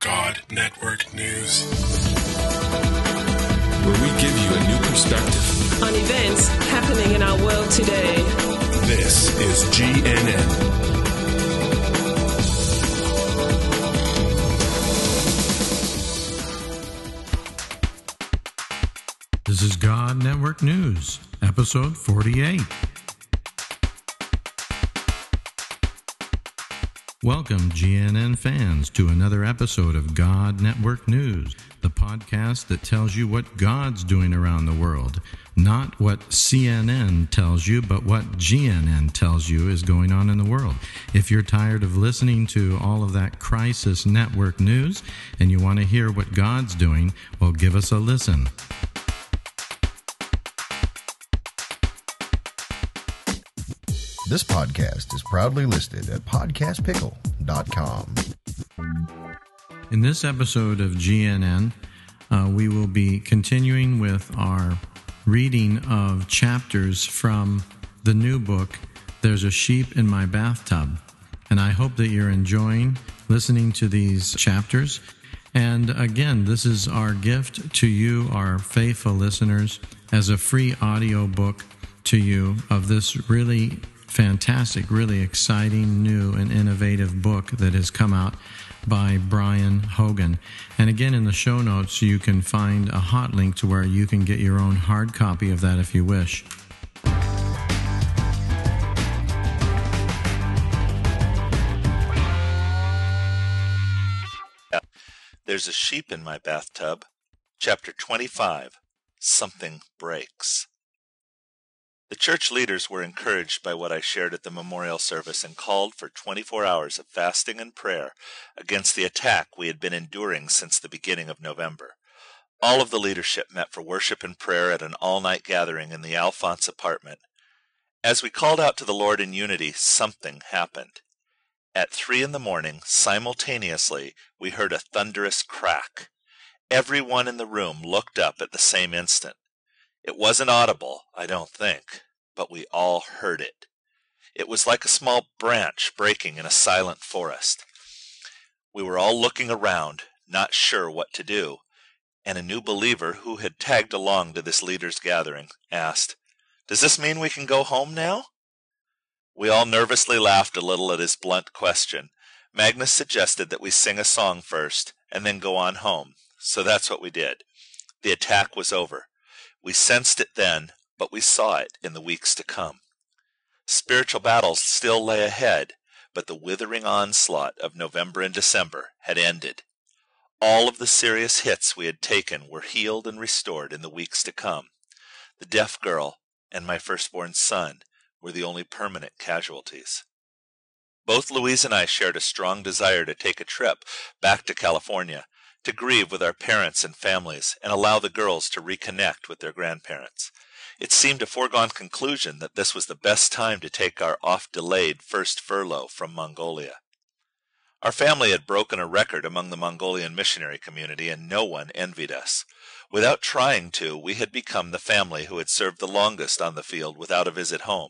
God Network News, where we give you a new perspective on events happening in our world today. This is GNN. This is God Network News, episode 48. Welcome, GNN fans, to another episode of God Network News, the podcast that tells you what God's doing around the world. Not what CNN tells you, but what GNN tells you is going on in the world. If you're tired of listening to all of that crisis network news and you want to hear what God's doing, well, give us a listen. This podcast is proudly listed at podcastpickle.com. In this episode of GNN, we will be continuing with our reading of chapters from the new book, There's a Sheep in My Bathtub. And I hope that you're enjoying listening to these chapters. And again, this is our gift to you, our faithful listeners, as a free audio book to you of this really fantastic, really exciting, new, and innovative book that has come out by Brian Hogan. And again, in the show notes, you can find a hot link to where you can get your own hard copy of that if you wish. There's a Sheep in My Bathtub, Chapter 25, Something Breaks. The church leaders were encouraged by what I shared at the memorial service and called for 24 hours of fasting and prayer against the attack we had been enduring since the beginning of November. All of the leadership met for worship and prayer at an all-night gathering in the Alphonse apartment. As we called out to the Lord in unity, something happened. At 3 a.m, simultaneously, we heard a thunderous crack. Everyone in the room looked up at the same instant. It wasn't audible, I don't think, but we all heard it. It was like a small branch breaking in a silent forest. We were all looking around, not sure what to do, and a new believer who had tagged along to this leaders' gathering asked, "Does this mean we can go home now?" We all nervously laughed a little at his blunt question. Magnus suggested that we sing a song first and then go on home, so that's what we did. The attack was over. We sensed it then, but we saw it in the weeks to come. Spiritual battles still lay ahead, but the withering onslaught of November and December had ended. All of the serious hits we had taken were healed and restored in the weeks to come. The deaf girl and my firstborn son were the only permanent casualties. Both Louise and I shared a strong desire to take a trip back to California, to grieve with our parents and families and allow the girls to reconnect with their grandparents. It seemed a foregone conclusion that this was the best time to take our oft-delayed first furlough from Mongolia. Our family had broken a record among the Mongolian missionary community, and no one envied us. Without trying to, we had become the family who had served the longest on the field without a visit home.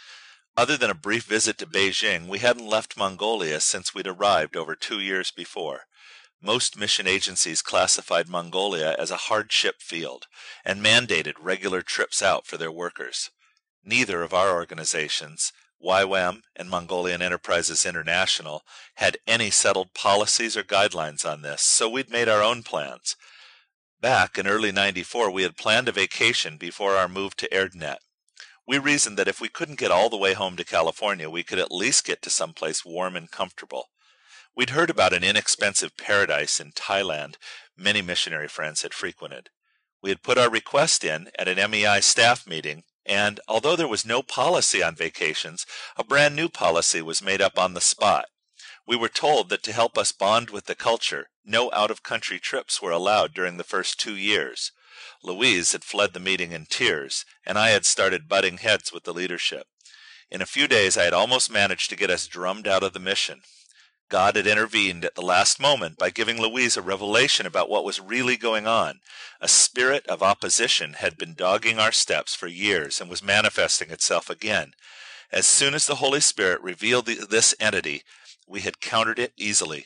Other than a brief visit to Beijing, we hadn't left Mongolia since we'd arrived over 2 years before. Most mission agencies classified Mongolia as a hardship field and mandated regular trips out for their workers. Neither of our organizations, YWAM and Mongolian Enterprises International, had any settled policies or guidelines on this, so we'd made our own plans. Back in early '94, we had planned a vacation before our move to Erdenet. We reasoned that if we couldn't get all the way home to California, we could at least get to someplace warm and comfortable. We'd heard about an inexpensive paradise in Thailand many missionary friends had frequented. We had put our request in at an MEI staff meeting, and although there was no policy on vacations, a brand new policy was made up on the spot. We were told that to help us bond with the culture, no out-of-country trips were allowed during the first 2 years. Louise had fled the meeting in tears, and I had started butting heads with the leadership. In a few days I had almost managed to get us drummed out of the mission. God had intervened at the last moment by giving Louise a revelation about what was really going on. A spirit of opposition had been dogging our steps for years and was manifesting itself again. As soon as the Holy Spirit revealed this entity, we had countered it easily.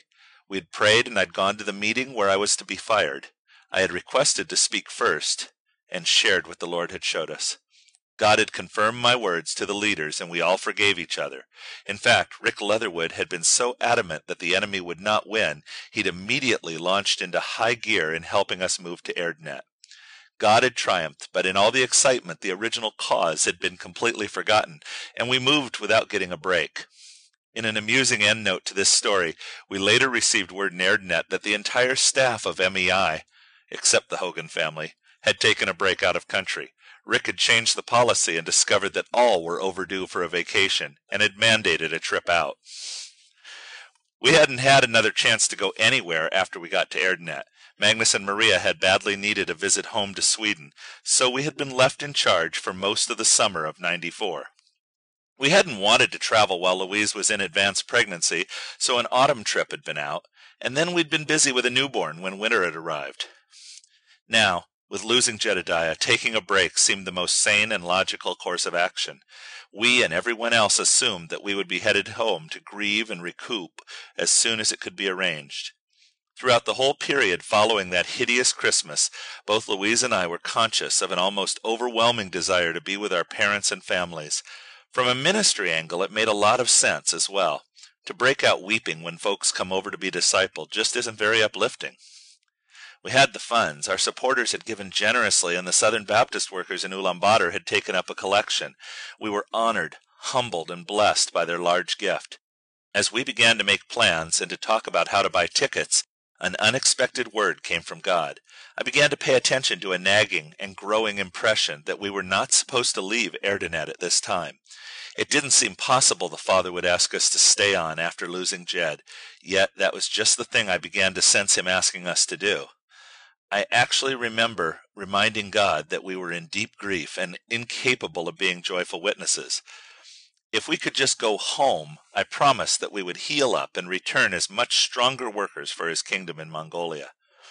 We had prayed, and I'd gone to the meeting where I was to be fired. I had requested to speak first, and shared what the Lord had showed us. God had confirmed my words to the leaders, and we all forgave each other. In fact, Rick Leatherwood had been so adamant that the enemy would not win, he'd immediately launched into high gear in helping us move to Erdenet. God had triumphed, but in all the excitement, the original cause had been completely forgotten, and we moved without getting a break. In an amusing endnote to this story, we later received word in Erdenet that the entire staff of MEI, except the Hogan family, had taken a break out of country. Rick had changed the policy and discovered that all were overdue for a vacation and had mandated a trip out. We hadn't had another chance to go anywhere after we got to Erdenet. Magnus and Maria had badly needed a visit home to Sweden, so we had been left in charge for most of the summer of '94. We hadn't wanted to travel while Louise was in advanced pregnancy, so an autumn trip had been out, and then we'd been busy with a newborn when winter had arrived. Now, with losing Jedediah, taking a break seemed the most sane and logical course of action. We and everyone else assumed that we would be headed home to grieve and recoup as soon as it could be arranged. Throughout the whole period following that hideous Christmas, both Louise and I were conscious of an almost overwhelming desire to be with our parents and families. From a ministry angle, it made a lot of sense as well. To break out weeping when folks come over to be discipled just isn't very uplifting. We had the funds. Our supporters had given generously, and the Southern Baptist workers in Ulaanbaatar had taken up a collection. We were honored, humbled, and blessed by their large gift. As we began to make plans and to talk about how to buy tickets, an unexpected word came from God. I began to pay attention to a nagging and growing impression that we were not supposed to leave Erdenet at this time. It didn't seem possible the Father would ask us to stay on after losing Jed, yet that was just the thing I began to sense him asking us to do. I actually remember reminding God that we were in deep grief and incapable of being joyful witnesses. If we could just go home, I promised that we would heal up and return as much stronger workers for his kingdom in Mongolia.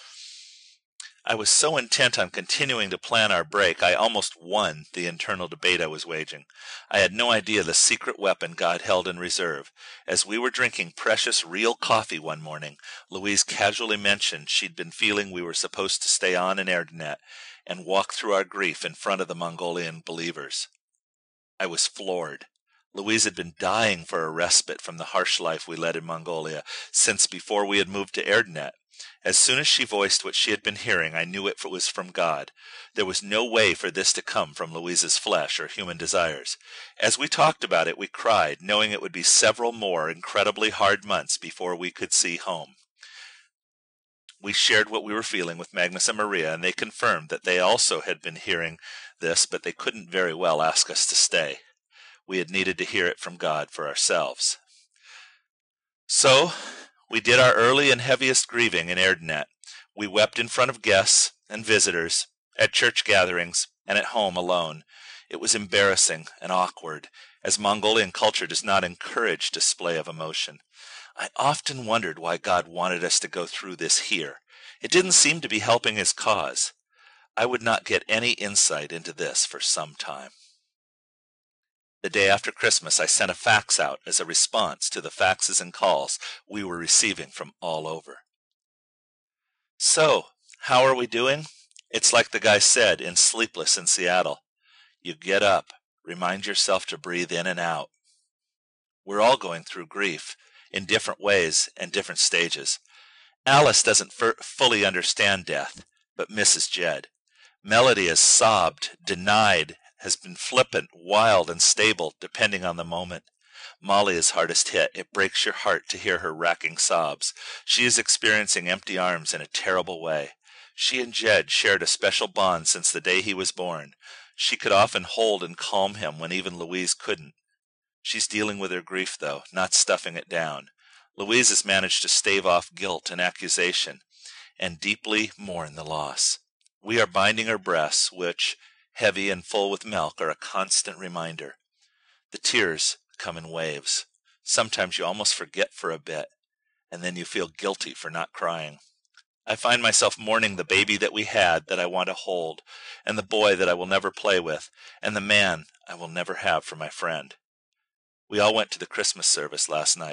I was so intent on continuing to plan our break, I almost won the internal debate I was waging. I had no idea the secret weapon God held in reserve. As we were drinking precious real coffee one morning, Louise casually mentioned she'd been feeling we were supposed to stay on in Erdenet and walk through our grief in front of the Mongolian believers. I was floored. Louise had been dying for a respite from the harsh life we led in Mongolia since before we had moved to Erdenet. As soon as she voiced what she had been hearing, I knew it was from God. There was no way for this to come from Louise's flesh or human desires. As we talked about it, we cried, knowing it would be several more incredibly hard months before we could see home. We shared what we were feeling with Magnus and Maria, and they confirmed that they also had been hearing this, but they couldn't very well ask us to stay. We had needed to hear it from God for ourselves. So, we did our early and heaviest grieving in Erdenet. We wept in front of guests and visitors, at church gatherings, and at home alone. It was embarrassing and awkward, as Mongolian culture does not encourage display of emotion. I often wondered why God wanted us to go through this here. It didn't seem to be helping his cause. I would not get any insight into this for some time. The day after Christmas, I sent a fax out as a response to the faxes and calls we were receiving from all over. So, how are we doing? It's like the guy said in Sleepless in Seattle. You get up, remind yourself to breathe in and out. We're all going through grief in different ways and different stages. Alice doesn't fully understand death, but misses Jed. Melody has sobbed, denied, has been flippant, wild, and stable, depending on the moment. Molly is hardest hit. It breaks your heart to hear her racking sobs. She is experiencing empty arms in a terrible way. She and Jed shared a special bond since the day he was born. She could often hold and calm him when even Louise couldn't. She's dealing with her grief, though, not stuffing it down. Louise has managed to stave off guilt and accusation, and deeply mourn the loss. We are binding her breasts, which, heavy and full with milk, are a constant reminder. The tears come in waves. Sometimes you almost forget for a bit, and then you feel guilty for not crying. I find myself mourning the baby that we had that I want to hold, and the boy that I will never play with, and the man I will never have for my friend. We all went to the Christmas service last night.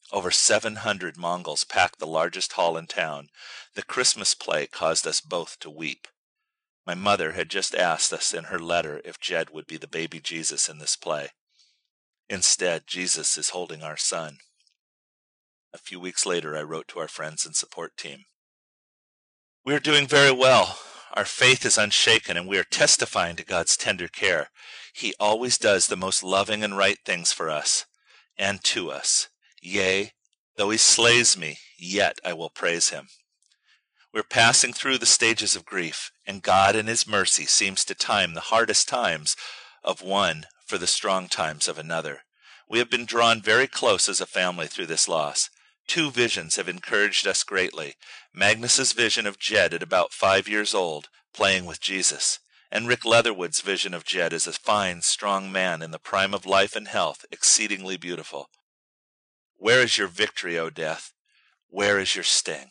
Over 700 Mongols packed the largest hall in town. The Christmas play caused us both to weep. My mother had just asked us in her letter if Jed would be the baby Jesus in this play. Instead, Jesus is holding our son. A few weeks later, I wrote to our friends and support team. We are doing very well. Our faith is unshaken, and we are testifying to God's tender care. He always does the most loving and right things for us and to us. Yea, though he slays me, yet I will praise him. We're passing through the stages of grief, and God in his mercy seems to time the hardest times of one for the strong times of another. We have been drawn very close as a family through this loss. 2 visions have encouraged us greatly. Magnus's vision of Jed at about 5 years old, playing with Jesus, and Rick Leatherwood's vision of Jed as a fine, strong man in the prime of life and health, exceedingly beautiful. Where is your victory, O death? Where is your sting?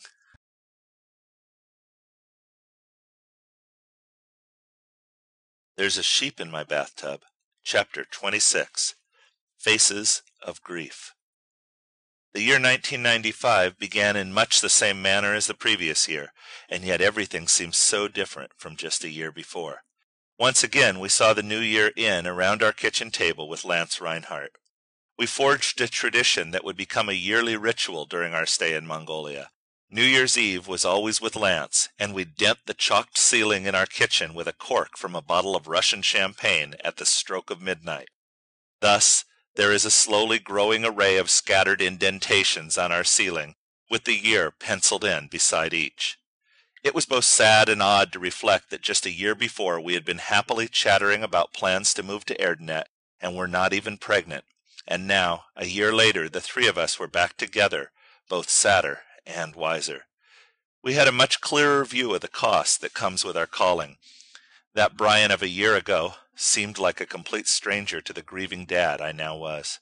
There's a Sheep in My Bathtub, Chapter 26, Faces of Grief. The year 1995 began in much the same manner as the previous year, and yet everything seems so different from just a year before. Once again, we saw the new year in around our kitchen table with Lance Reinhardt. We forged a tradition that would become a yearly ritual during our stay in Mongolia. New Year's Eve was always with Lance, and we'd dent the chalked ceiling in our kitchen with a cork from a bottle of Russian champagne at the stroke of midnight. Thus, there is a slowly growing array of scattered indentations on our ceiling, with the year penciled in beside each. It was both sad and odd to reflect that just a year before we had been happily chattering about plans to move to Erdenet, and were not even pregnant, and now, a year later, the 3 of us were back together, both sadder and wiser. We had a much clearer view of the cost that comes with our calling. That Brian of a year ago seemed like a complete stranger to the grieving dad I now was.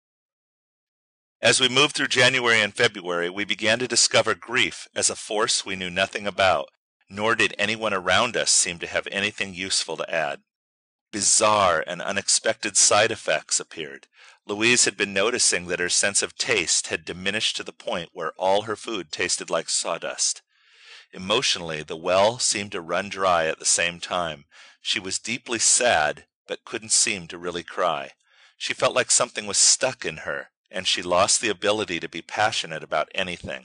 As we moved through January and February, we began to discover grief as a force we knew nothing about, nor did anyone around us seem to have anything useful to add. Bizarre and unexpected side effects appeared. Louise had been noticing that her sense of taste had diminished to the point where all her food tasted like sawdust. Emotionally, the well seemed to run dry at the same time. She was deeply sad, but couldn't seem to really cry. She felt like something was stuck in her, and she lost the ability to be passionate about anything.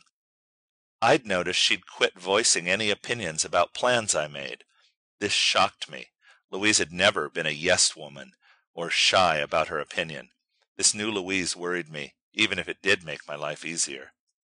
I'd noticed she'd quit voicing any opinions about plans I made. This shocked me. Louise had never been a yes woman, or shy about her opinion. This new Louise worried me, even if it did make my life easier.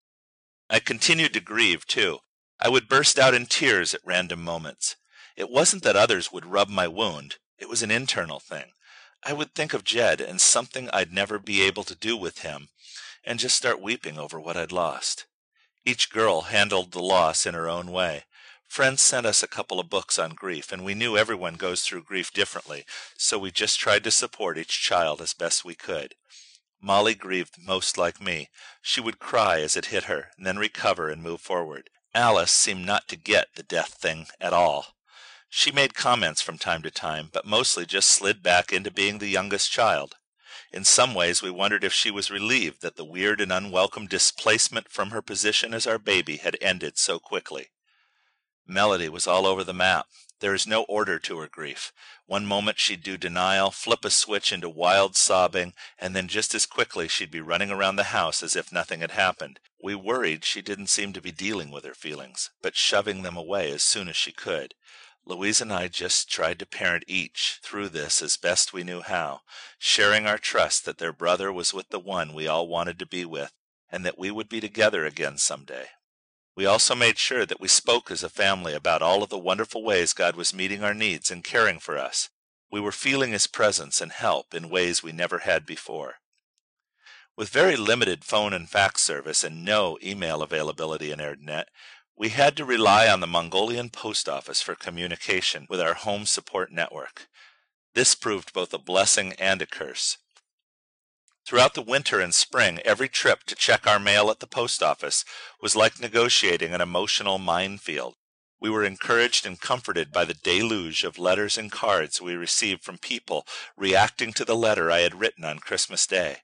I continued to grieve, too. I would burst out in tears at random moments. It wasn't that others would rub my wound. It was an internal thing. I would think of Jed and something I'd never be able to do with him, and just start weeping over what I'd lost. Each girl handled the loss in her own way. Friends sent us a couple of books on grief, and we knew everyone goes through grief differently, so we just tried to support each child as best we could. Molly grieved most like me. She would cry as it hit her, and then recover and move forward. Alice seemed not to get the death thing at all. She made comments from time to time, but mostly just slid back into being the youngest child. In some ways we wondered if she was relieved that the weird and unwelcome displacement from her position as our baby had ended so quickly. Melody was all over the map. There is no order to her grief. One moment she'd do denial, flip a switch into wild sobbing, and then just as quickly she'd be running around the house as if nothing had happened. We worried she didn't seem to be dealing with her feelings, but shoving them away as soon as she could. Louise and I just tried to parent each through this as best we knew how, sharing our trust that their brother was with the one we all wanted to be with, and that we would be together again someday. We also made sure that we spoke as a family about all of the wonderful ways God was meeting our needs and caring for us. We were feeling His presence and help in ways we never had before. With very limited phone and fax service and no email availability in Erdenet, we had to rely on the Mongolian post office for communication with our home support network. This proved both a blessing and a curse. Throughout the winter and spring, every trip to check our mail at the post office was like negotiating an emotional minefield. We were encouraged and comforted by the deluge of letters and cards we received from people reacting to the letter I had written on Christmas Day.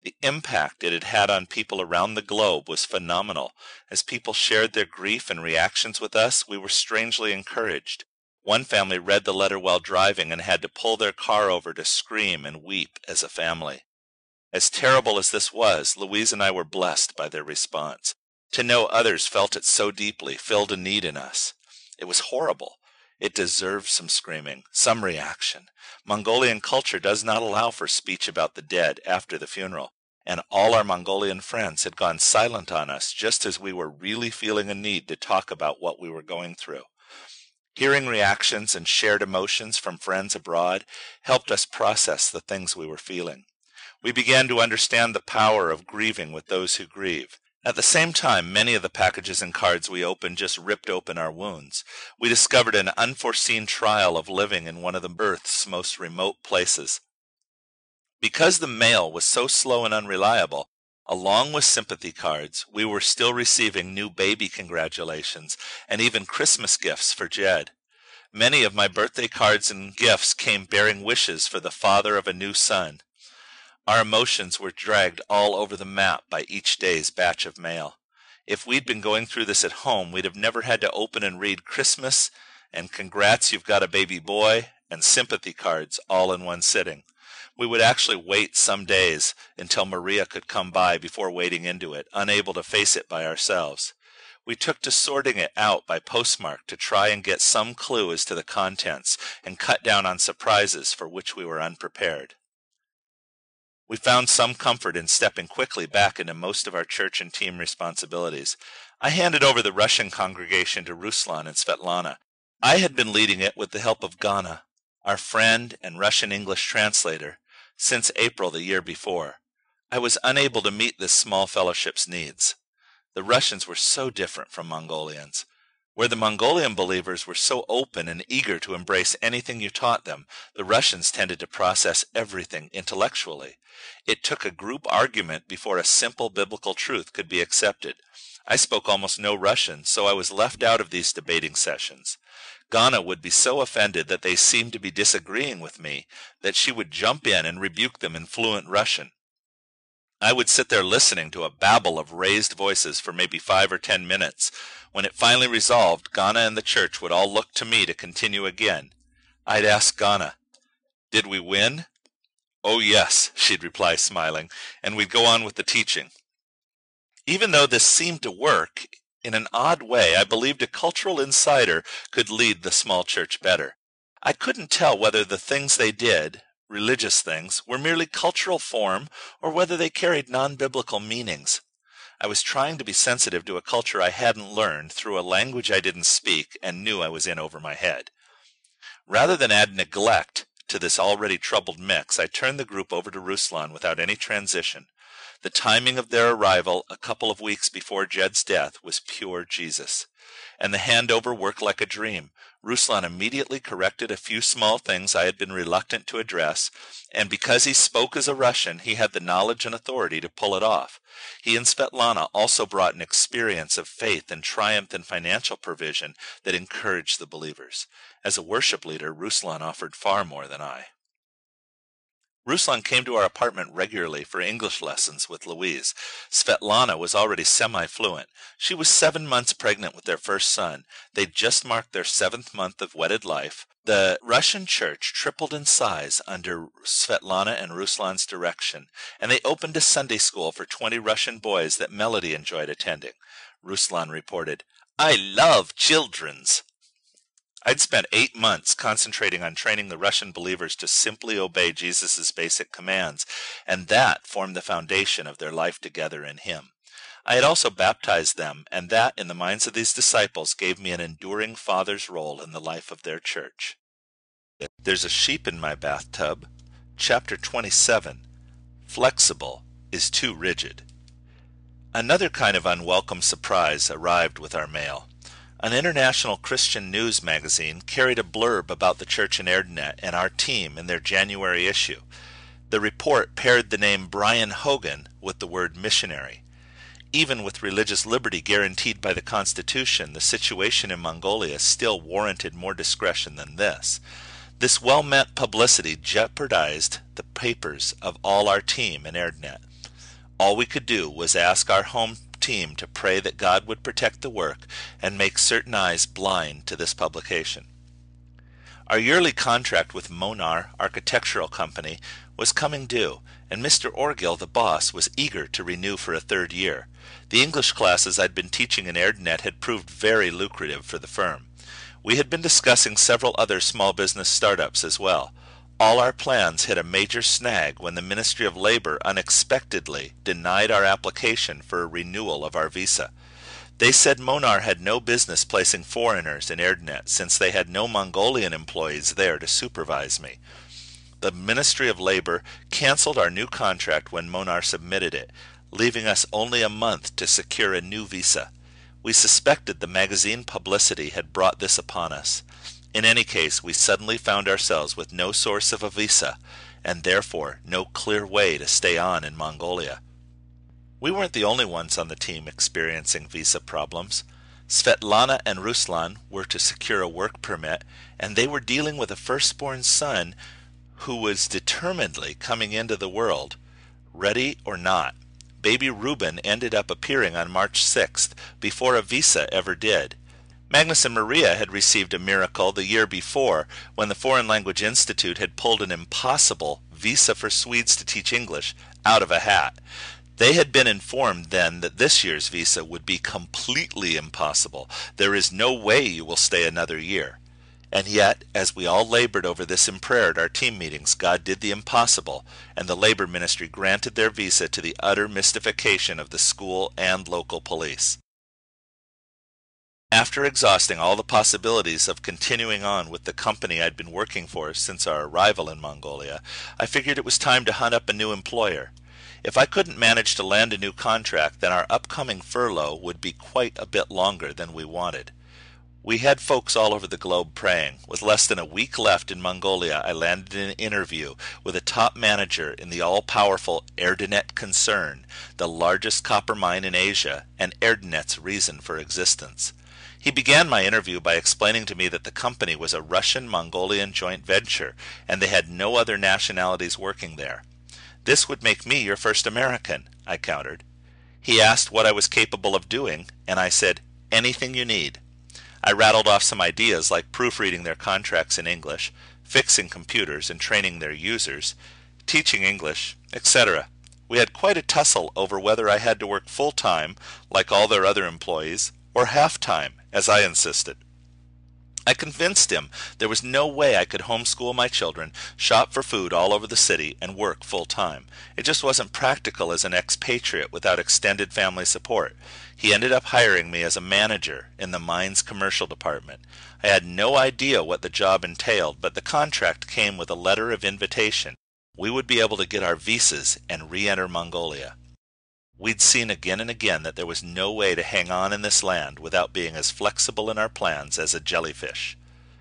The impact it had had on people around the globe was phenomenal. As people shared their grief and reactions with us, we were strangely encouraged. One family read the letter while driving and had to pull their car over to scream and weep as a family. As terrible as this was, Louise and I were blessed by their response. To know others felt it so deeply filled a need in us. It was horrible. It deserved some screaming, some reaction. Mongolian culture does not allow for speech about the dead after the funeral, and all our Mongolian friends had gone silent on us just as we were really feeling a need to talk about what we were going through. Hearing reactions and shared emotions from friends abroad helped us process the things we were feeling. We began to understand the power of grieving with those who grieve. At the same time, many of the packages and cards we opened just ripped open our wounds. We discovered an unforeseen trial of living in one of the Earth's most remote places. Because the mail was so slow and unreliable, along with sympathy cards, we were still receiving new baby congratulations and even Christmas gifts for Jed. Many of my birthday cards and gifts came bearing wishes for the father of a new son. Our emotions were dragged all over the map by each day's batch of mail. If we'd been going through this at home, we'd have never had to open and read Christmas and congrats you've got a baby boy and sympathy cards all in one sitting. We would actually wait some days until Maria could come by before wading into it, unable to face it by ourselves. We took to sorting it out by postmark to try and get some clue as to the contents and cut down on surprises for which we were unprepared. We found some comfort in stepping quickly back into most of our church and team responsibilities. I handed over the Russian congregation to Ruslan and Svetlana. I had been leading it with the help of Gana, our friend and Russian-English translator, since April the year before. I was unable to meet this small fellowship's needs. The Russians were so different from Mongolians. Where the Mongolian believers were so open and eager to embrace anything you taught them, the Russians tended to process everything intellectually. It took a group argument before a simple biblical truth could be accepted. I spoke almost no Russian, so I was left out of these debating sessions. Gana would be so offended that they seemed to be disagreeing with me that she would jump in and rebuke them in fluent Russian. I would sit there listening to a babble of raised voices for maybe 5 or 10 minutes. When it finally resolved, Gana and the church would all look to me to continue again. I'd ask Gana, "Did we win?" "Oh yes," she'd reply smiling, and we'd go on with the teaching. Even though this seemed to work, in an odd way, I believed a cultural insider could lead the small church better. I couldn't tell whether the things they did, religious things, were merely cultural form or whether they carried non-biblical meanings. I was trying to be sensitive to a culture I hadn't learned through a language I didn't speak and knew I was in over my head. Rather than add neglect to this already troubled mix, I turned the group over to Ruslan without any transition. The timing of their arrival a couple of weeks before Jed's death was pure Jesus. And the handover worked like a dream. Ruslan immediately corrected a few small things I had been reluctant to address, and because he spoke as a Russian, he had the knowledge and authority to pull it off. He and Svetlana also brought an experience of faith and triumph in financial provision that encouraged the believers. As a worship leader, Ruslan offered far more than I. Ruslan came to our apartment regularly for English lessons with Louise. Svetlana was already semi-fluent. She was 7 months pregnant with their first son. They'd just marked their 7th month of wedded life. The Russian church tripled in size under Svetlana and Ruslan's direction, and they opened a Sunday school for 20 Russian boys that Melody enjoyed attending. Ruslan reported, "I love children's." I'd spent 8 months concentrating on training the Russian believers to simply obey Jesus' basic commands, and that formed the foundation of their life together in Him. I had also baptized them, and that, in the minds of these disciples, gave me an enduring father's role in the life of their church. There's a Sheep in My Bathtub, Chapter 27, Flexible is Too Rigid. Another kind of unwelcome surprise arrived with our mail. An international Christian news magazine carried a blurb about the church in Erdenet and our team in their January issue. The report paired the name Brian Hogan with the word missionary. Even with religious liberty guaranteed by the Constitution, the situation in Mongolia still warranted more discretion than this. This well-meant publicity jeopardized the papers of all our team in Erdenet. All we could do was ask our home team to pray that God would protect the work and make certain eyes blind to this publication. Our yearly contract with Monar Architectural Company was coming due, and Mr. Orgill, the boss, was eager to renew for a third year. The English classes I'd been teaching in Erdenet had proved very lucrative for the firm. We had been discussing several other small business startups as well. All our plans hit a major snag when the Ministry of Labor unexpectedly denied our application for a renewal of our visa. They said Monar had no business placing foreigners in Erdenet since they had no Mongolian employees there to supervise me. The Ministry of Labor canceled our new contract when Monar submitted it, leaving us only a month to secure a new visa. We suspected the magazine publicity had brought this upon us. In any case, we suddenly found ourselves with no source of a visa, and therefore no clear way to stay on in Mongolia. We weren't the only ones on the team experiencing visa problems. Svetlana and Ruslan were to secure a work permit, and they were dealing with a firstborn son who was determinedly coming into the world, ready or not. Baby Ruben ended up appearing on March 6th, before a visa ever did. Magnus and Maria had received a miracle the year before, when the Foreign Language Institute had pulled an impossible visa for Swedes to teach English out of a hat. They had been informed then that this year's visa would be completely impossible. There is no way you will stay another year. And yet, as we all labored over this in prayer at our team meetings, God did the impossible, and the Labor Ministry granted their visa to the utter mystification of the school and local police. After exhausting all the possibilities of continuing on with the company I'd been working for since our arrival in Mongolia, I figured it was time to hunt up a new employer. If I couldn't manage to land a new contract, then our upcoming furlough would be quite a bit longer than we wanted. We had folks all over the globe praying. With less than a week left in Mongolia, I landed an interview with a top manager in the all-powerful Erdenet concern, the largest copper mine in Asia, and Erdenet's reason for existence. He began my interview by explaining to me that the company was a Russian-Mongolian joint venture, and they had no other nationalities working there. "This would make me your first American," I countered. He asked what I was capable of doing, and I said, "Anything you need." I rattled off some ideas like proofreading their contracts in English, fixing computers and training their users, teaching English, etc. We had quite a tussle over whether I had to work full-time, like all their other employees, or half-time, as I insisted. I convinced him there was no way I could homeschool my children, shop for food all over the city, and work full-time. It just wasn't practical as an expatriate without extended family support. He ended up hiring me as a manager in the mine's commercial department. I had no idea what the job entailed, but the contract came with a letter of invitation. We would be able to get our visas and re-enter Mongolia. We'd seen again and again that there was no way to hang on in this land without being as flexible in our plans as a jellyfish.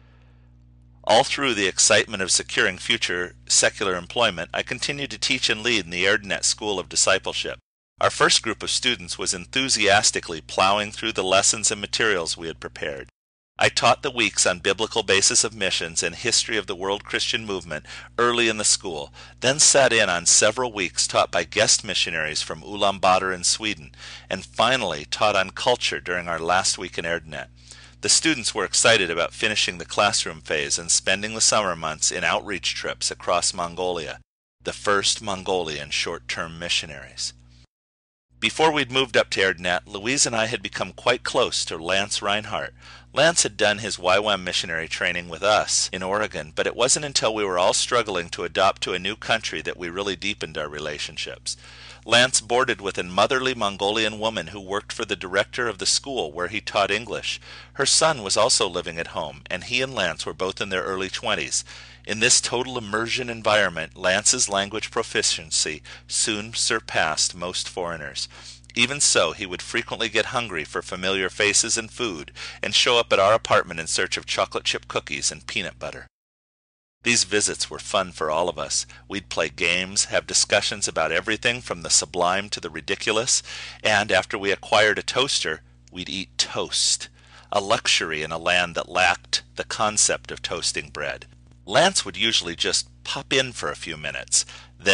All through the excitement of securing future secular employment, I continued to teach and lead in the Erdenet School of Discipleship. Our first group of students was enthusiastically plowing through the lessons and materials we had prepared. I taught the weeks on biblical basis of missions and history of the world Christian movement early in the school, then sat in on several weeks taught by guest missionaries from Ulaanbaatar in Sweden, and finally taught on culture during our last week in Erdenet. The students were excited about finishing the classroom phase and spending the summer months in outreach trips across Mongolia, the first Mongolian short-term missionaries. Before we'd moved up to Erdenet, Louise and I had become quite close to Lance Reinhardt. Lance had done his YWAM missionary training with us in Oregon, but it wasn't until we were all struggling to adopt to a new country that we really deepened our relationships. Lance boarded with a motherly Mongolian woman who worked for the director of the school where he taught English. Her son was also living at home, and he and Lance were both in their early 20s. In this total immersion environment, Lance's language proficiency soon surpassed most foreigners. Even so, he would frequently get hungry for familiar faces and food, and show up at our apartment in search of chocolate chip cookies and peanut butter. These visits were fun for all of us. We'd play games, have discussions about everything from the sublime to the ridiculous, and after we acquired a toaster, we'd eat toast, a luxury in a land that lacked the concept of toasting bread. Lance would usually just pop in for a few minutes. Then,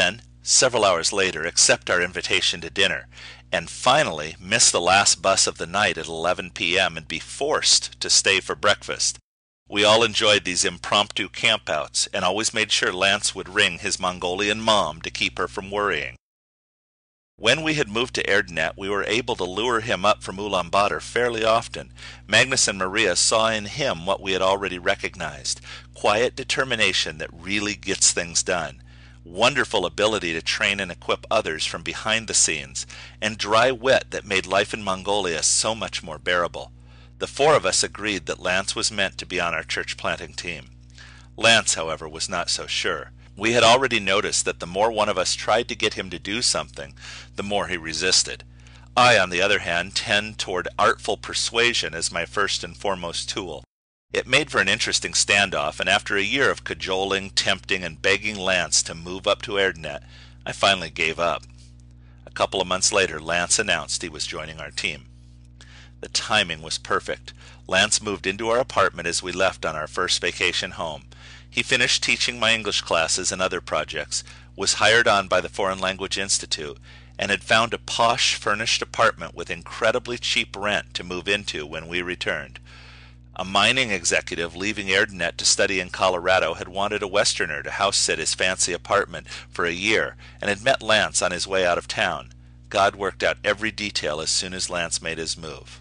several hours later accept our invitation to dinner, and finally miss the last bus of the night at 11 p.m. and be forced to stay for breakfast. We all enjoyed these impromptu campouts and always made sure Lance would ring his Mongolian mom to keep her from worrying. When we had moved to Erdenet, we were able to lure him up from Ulaanbaatar fairly often. Magnus and Maria saw in him what we had already recognized: quiet determination that really gets things done, wonderful ability to train and equip others from behind the scenes, and dry wit that made life in Mongolia so much more bearable. The four of us agreed that Lance was meant to be on our church planting team. Lance, however, was not so sure. We had already noticed that the more one of us tried to get him to do something, the more he resisted. I, on the other hand, tend toward artful persuasion as my first and foremost tool. It made for an interesting standoff, and after a year of cajoling, tempting, and begging Lance to move up to Erdenet, I finally gave up. A couple of months later, Lance announced he was joining our team. The timing was perfect. Lance moved into our apartment as we left on our first vacation home. He finished teaching my English classes and other projects, was hired on by the Foreign Language Institute, and had found a posh furnished apartment with incredibly cheap rent to move into when we returned. A mining executive leaving Erdenet to study in Colorado had wanted a Westerner to house-sit his fancy apartment for a year and had met Lance on his way out of town. God worked out every detail as soon as Lance made his move.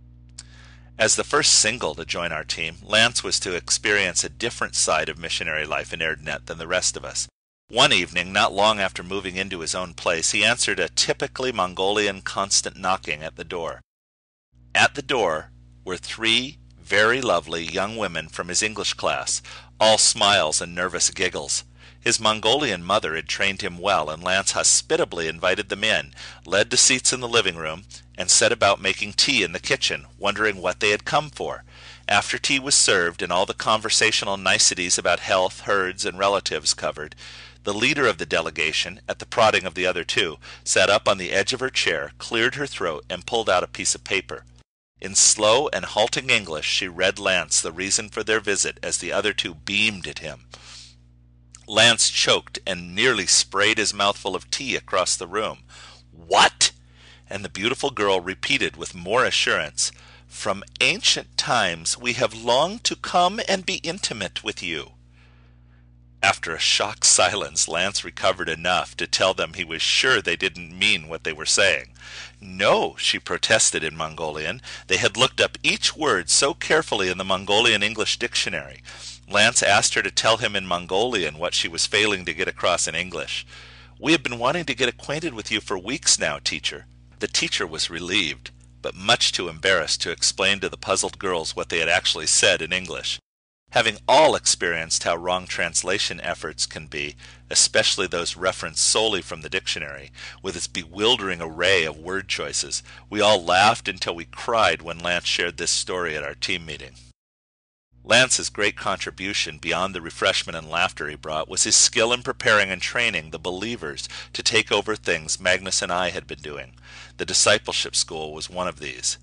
As the first single to join our team, Lance was to experience a different side of missionary life in Erdenet than the rest of us. One evening, not long after moving into his own place, he answered a typically Mongolian constant knocking at the door. At the door were three very lovely young women from his English class, all smiles and nervous giggles. His Mongolian mother had trained him well, and Lance hospitably invited them in, led to seats in the living room, and set about making tea in the kitchen, wondering what they had come for. After tea was served and all the conversational niceties about health, herds, and relatives covered, the leader of the delegation, at the prodding of the other two, sat up on the edge of her chair, cleared her throat, and pulled out a piece of paper. In slow and halting English she read Lance the reason for their visit as the other two beamed at him. Lance choked and nearly sprayed his mouthful of tea across the room. "What?" And the beautiful girl repeated with more assurance, "From ancient times we have longed to come and be intimate with you." After a shocked silence, Lance recovered enough to tell them he was sure they didn't mean what they were saying. "No," she protested in Mongolian. They had looked up each word so carefully in the Mongolian English dictionary. Lance asked her to tell him in Mongolian what she was failing to get across in English. "We have been wanting to get acquainted with you for weeks now, teacher." The teacher was relieved, but much too embarrassed to explain to the puzzled girls what they had actually said in English. Having all experienced how wrong translation efforts can be, especially those referenced solely from the dictionary, with its bewildering array of word choices, we all laughed until we cried when Lance shared this story at our team meeting. Lance's great contribution, beyond the refreshment and laughter he brought, was his skill in preparing and training the believers to take over things Magnus and I had been doing. The discipleship school was one of these.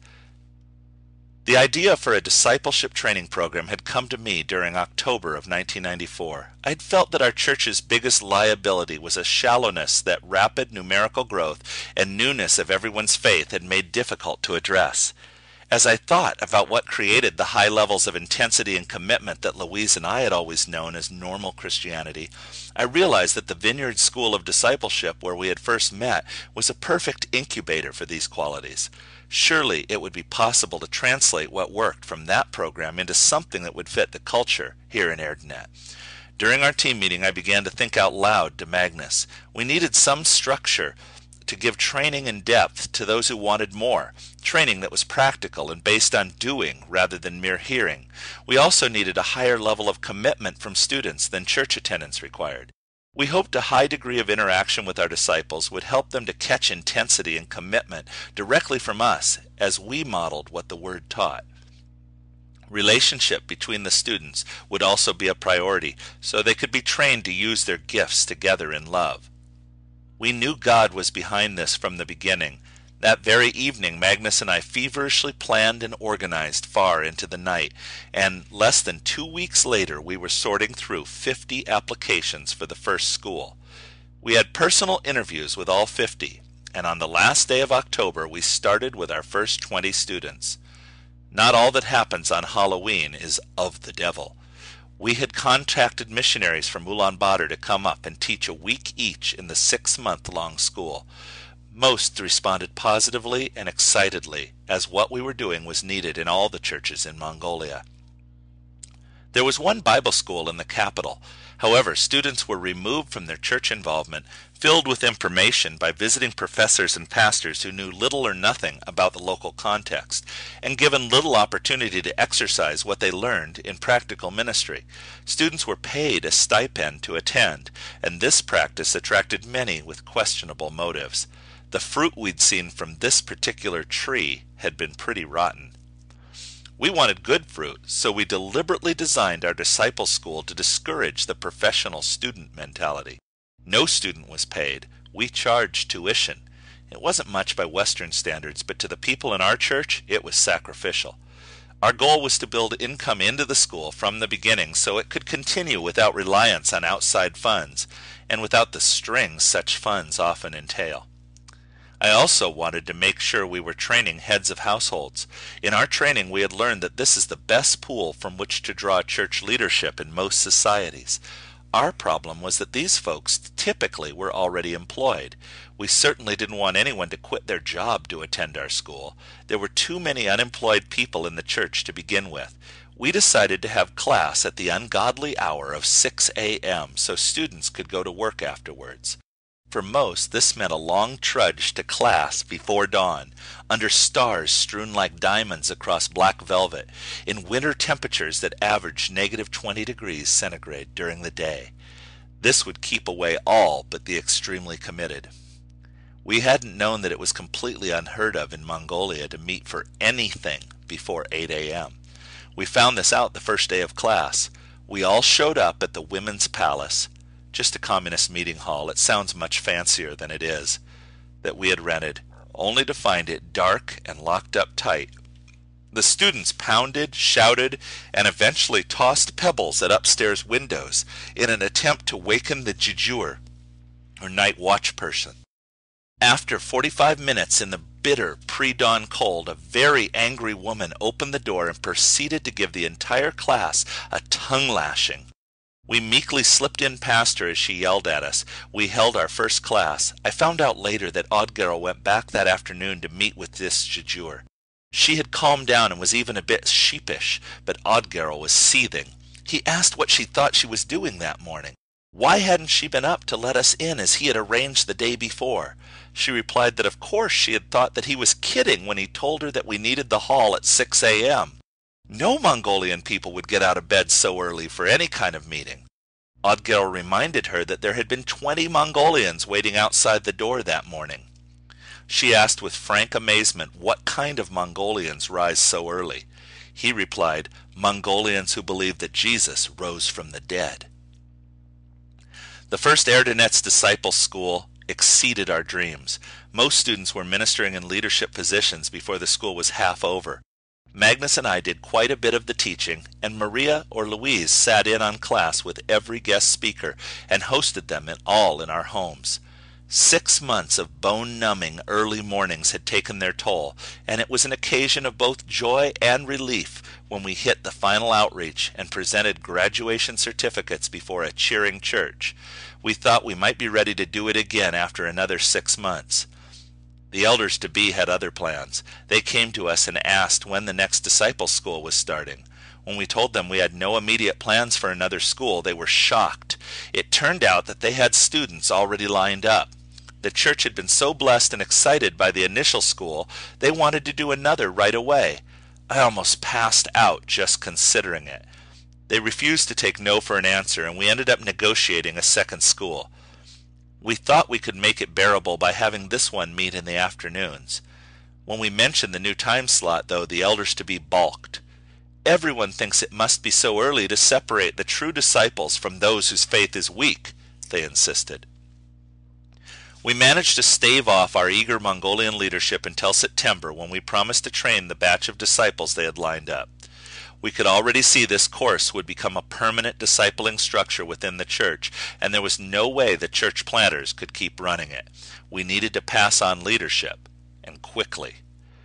The idea for a discipleship training program had come to me during October of 1994. I had felt that our church's biggest liability was a shallowness that rapid numerical growth and newness of everyone's faith had made difficult to address. As I thought about what created the high levels of intensity and commitment that Louise and I had always known as normal Christianity, I realized that the Vineyard School of Discipleship, where we had first met, was a perfect incubator for these qualities. Surely it would be possible to translate what worked from that program into something that would fit the culture here in Erdenet. During our team meeting, I began to think out loud to Magnus. We needed some structure to give training and depth to those who wanted more, training that was practical and based on doing rather than mere hearing. We also needed a higher level of commitment from students than church attendance required. We hoped a high degree of interaction with our disciples would help them to catch intensity and commitment directly from us as we modeled what the Word taught. Relationship between the students would also be a priority, so they could be trained to use their gifts together in love. We knew God was behind this from the beginning. That very evening, Magnus and I feverishly planned and organized far into the night, and less than 2 weeks later we were sorting through 50 applications for the first school. We had personal interviews with all 50, and on the last day of October we started with our first 20 students. Not all that happens on Halloween is of the devil. We had contacted missionaries from Ulaanbaatar to come up and teach a week each in the 6-month-long school. Most responded positively and excitedly, as what we were doing was needed in all the churches in Mongolia. There was one Bible school in the capital. However, students were removed from their church involvement, filled with information by visiting professors and pastors who knew little or nothing about the local context, and given little opportunity to exercise what they learned in practical ministry. Students were paid a stipend to attend, and this practice attracted many with questionable motives. The fruit we'd seen from this particular tree had been pretty rotten. We wanted good fruit, so we deliberately designed our disciple school to discourage the professional student mentality. No student was paid. We charged tuition. It wasn't much by Western standards, but to the people in our church, it was sacrificial. Our goal was to build income into the school from the beginning so it could continue without reliance on outside funds, and without the strings such funds often entail. I also wanted to make sure we were training heads of households. In our training, we had learned that this is the best pool from which to draw church leadership in most societies. Our problem was that these folks typically were already employed. We certainly didn't want anyone to quit their job to attend our school. There were too many unemployed people in the church to begin with. We decided to have class at the ungodly hour of 6 a.m. so students could go to work afterwards. For most, this meant a long trudge to class before dawn, under stars strewn like diamonds across black velvet, in winter temperatures that averaged -20 degrees centigrade during the day. This would keep away all but the extremely committed. We hadn't known that it was completely unheard of in Mongolia to meet for anything before 8 a.m. We found this out the first day of class. We all showed up at the Women's Palace, just a communist meeting hall. It sounds much fancier than it is, that we had rented, only to find it dark and locked up tight. The students pounded, shouted, and eventually tossed pebbles at upstairs windows in an attempt to waken the jijur, or night watch person. After 45 minutes in the bitter pre-dawn cold, a very angry woman opened the door and proceeded to give the entire class a tongue-lashing. We meekly slipped in past her as she yelled at us. We held our first class. I found out later that Oddgirl went back that afternoon to meet with this jijur. She had calmed down and was even a bit sheepish, but Oddgirl was seething. He asked what she thought she was doing that morning. Why hadn't she been up to let us in as he had arranged the day before? She replied that of course she had thought that he was kidding when he told her that we needed the hall at 6 a.m. No Mongolian people would get out of bed so early for any kind of meeting. Oddgirl reminded her that there had been 20 Mongolians waiting outside the door that morning. She asked with frank amazement what kind of Mongolians rise so early. He replied, Mongolians who believe that Jesus rose from the dead. The first Erdenetz Disciple School exceeded our dreams. Most students were ministering in leadership positions before the school was half over. Magnus and I did quite a bit of the teaching, and Maria or Louise sat in on class with every guest speaker and hosted them all in our homes. 6 months of bone-numbing early mornings had taken their toll, and it was an occasion of both joy and relief when we hit the final outreach and presented graduation certificates before a cheering church. We thought we might be ready to do it again after another 6 months. The elders-to-be had other plans. They came to us and asked when the next disciple school was starting. When we told them we had no immediate plans for another school, they were shocked. It turned out that they had students already lined up. The church had been so blessed and excited by the initial school, they wanted to do another right away. I almost passed out just considering it. They refused to take no for an answer, and we ended up negotiating a second school. We thought we could make it bearable by having this one meet in the afternoons. When we mentioned the new time slot, though, the elders-to-be balked. Everyone thinks it must be so early to separate the true disciples from those whose faith is weak, they insisted. We managed to stave off our eager Mongolian leadership until September, when we promised to train the batch of disciples they had lined up. We could already see this course would become a permanent discipling structure within the church, and there was no way the church planters could keep running it. We needed to pass on leadership, and quickly.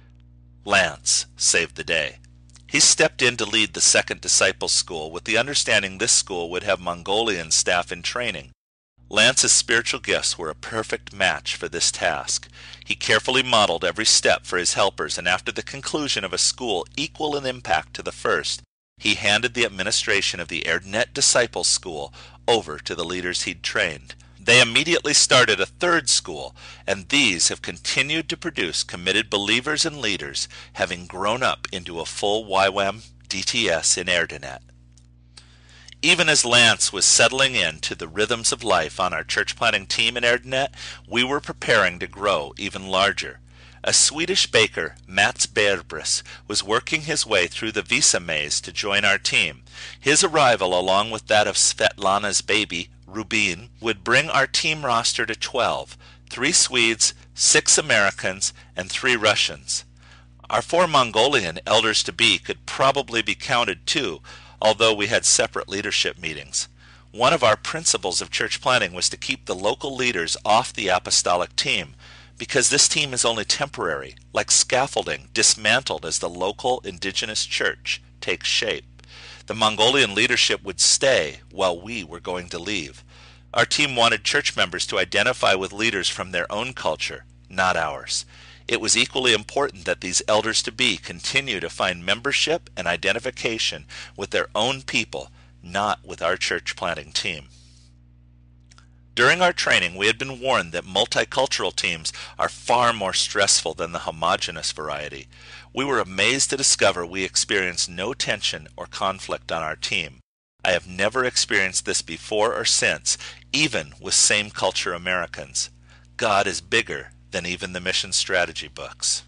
Lance saved the day. He stepped in to lead the second disciple school with the understanding this school would have Mongolian staff in training. Lance's spiritual gifts were a perfect match for this task. He carefully modeled every step for his helpers, and after the conclusion of a school equal in impact to the first, he handed the administration of the Erdenet Disciple School over to the leaders he'd trained. They immediately started a third school, and these have continued to produce committed believers and leaders, having grown up into a full YWAM DTS in Erdenet. Even as Lance was settling into the rhythms of life on our church planting team in Erdenet, we were preparing to grow even larger. A Swedish baker, Mats Berbris, was working his way through the visa maze to join our team. His arrival, along with that of Svetlana's baby, Rubin, would bring our team roster to 12, 3 Swedes, 6 Americans, and 3 Russians. Our 4 Mongolian elders-to-be could probably be counted too, although we had separate leadership meetings. One of our principles of church planting was to keep the local leaders off the apostolic team, because this team is only temporary, like scaffolding dismantled as the local indigenous church takes shape. The Mongolian leadership would stay while we were going to leave. Our team wanted church members to identify with leaders from their own culture, not ours. It was equally important that these elders-to-be continue to find membership and identification with their own people, not with our church planting team. During our training, we had been warned that multicultural teams are far more stressful than the homogeneous variety. We were amazed to discover we experienced no tension or conflict on our team. I have never experienced this before or since, even with same-culture Americans. God is bigger than even the mission strategy books.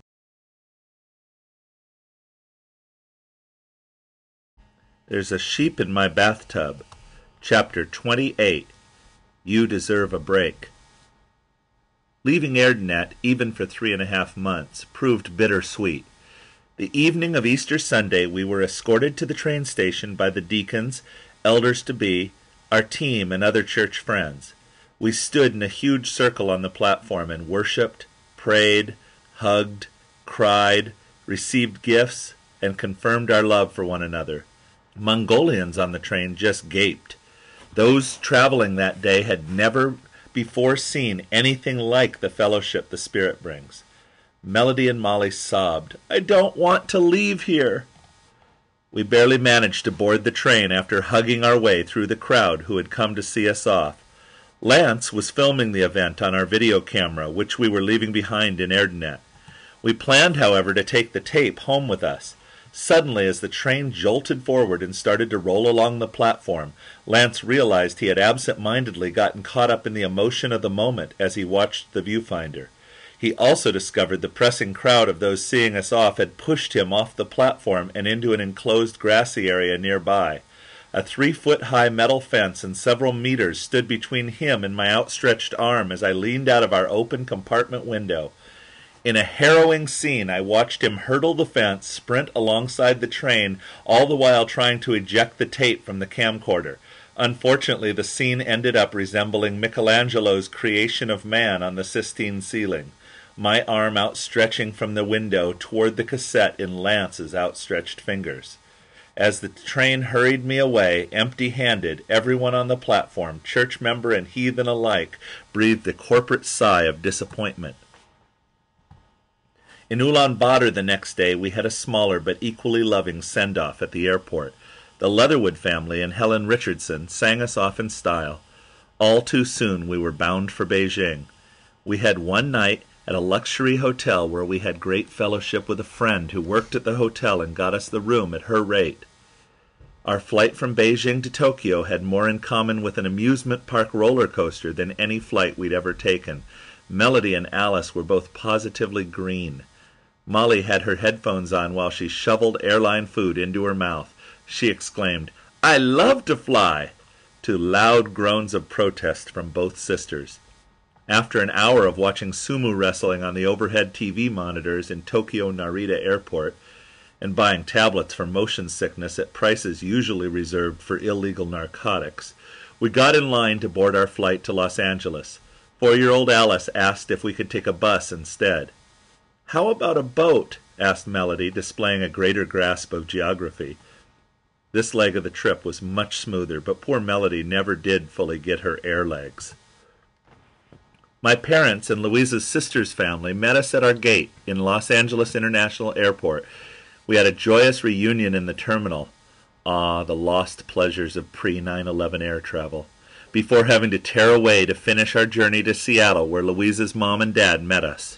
There's a Sheep in My Bathtub, Chapter 28, You Deserve a Break. Leaving Erdenet, even for 3.5 months, proved bittersweet. The evening of Easter Sunday, we were escorted to the train station by the deacons, elders-to-be, our team, and other church friends. We stood in a huge circle on the platform and worshipped, prayed, hugged, cried, received gifts, and confirmed our love for one another. Mongolians on the train just gaped. Those traveling that day had never before seen anything like the fellowship the Spirit brings. Melody and Molly sobbed, "I don't want to leave here." We barely managed to board the train after hugging our way through the crowd who had come to see us off. Lance was filming the event on our video camera, which we were leaving behind in Erdenet. We planned, however, to take the tape home with us. Suddenly, as the train jolted forward and started to roll along the platform, Lance realized he had absent-mindedly gotten caught up in the emotion of the moment as he watched the viewfinder. He also discovered the pressing crowd of those seeing us off had pushed him off the platform and into an enclosed grassy area nearby. A 3-foot-high metal fence and several meters stood between him and my outstretched arm as I leaned out of our open compartment window. In a harrowing scene, I watched him hurdle the fence, sprint alongside the train, all the while trying to eject the tape from the camcorder. Unfortunately, the scene ended up resembling Michelangelo's Creation of Man on the Sistine ceiling, my arm outstretching from the window toward the cassette in Lance's outstretched fingers. As the train hurried me away, empty-handed, everyone on the platform, church member and heathen alike, breathed a corporate sigh of disappointment. In Ulaanbaatar the next day, we had a smaller but equally loving send-off at the airport. The Leatherwood family and Helen Richardson sang us off in style. All too soon we were bound for Beijing. We had one night at a luxury hotel where we had great fellowship with a friend who worked at the hotel and got us the room at her rate. Our flight from Beijing to Tokyo had more in common with an amusement park roller coaster than any flight we'd ever taken. Melody and Alice were both positively green. Molly had her headphones on while she shoveled airline food into her mouth. She exclaimed, "I love to fly!" to loud groans of protest from both sisters. After an hour of watching sumo wrestling on the overhead TV monitors in Tokyo Narita Airport, and buying tablets for motion sickness at prices usually reserved for illegal narcotics, we got in line to board our flight to Los Angeles. 4-year-old Alice asked if we could take a bus instead. "How about a boat?" asked Melody, displaying a greater grasp of geography. This leg of the trip was much smoother, but poor Melody never did fully get her air legs. My parents and Louisa's sister's family met us at our gate in Los Angeles International Airport. We had a joyous reunion in the terminal. Ah, the lost pleasures of pre-9/11 air travel. Before having to tear away to finish our journey to Seattle, where Louisa's mom and dad met us.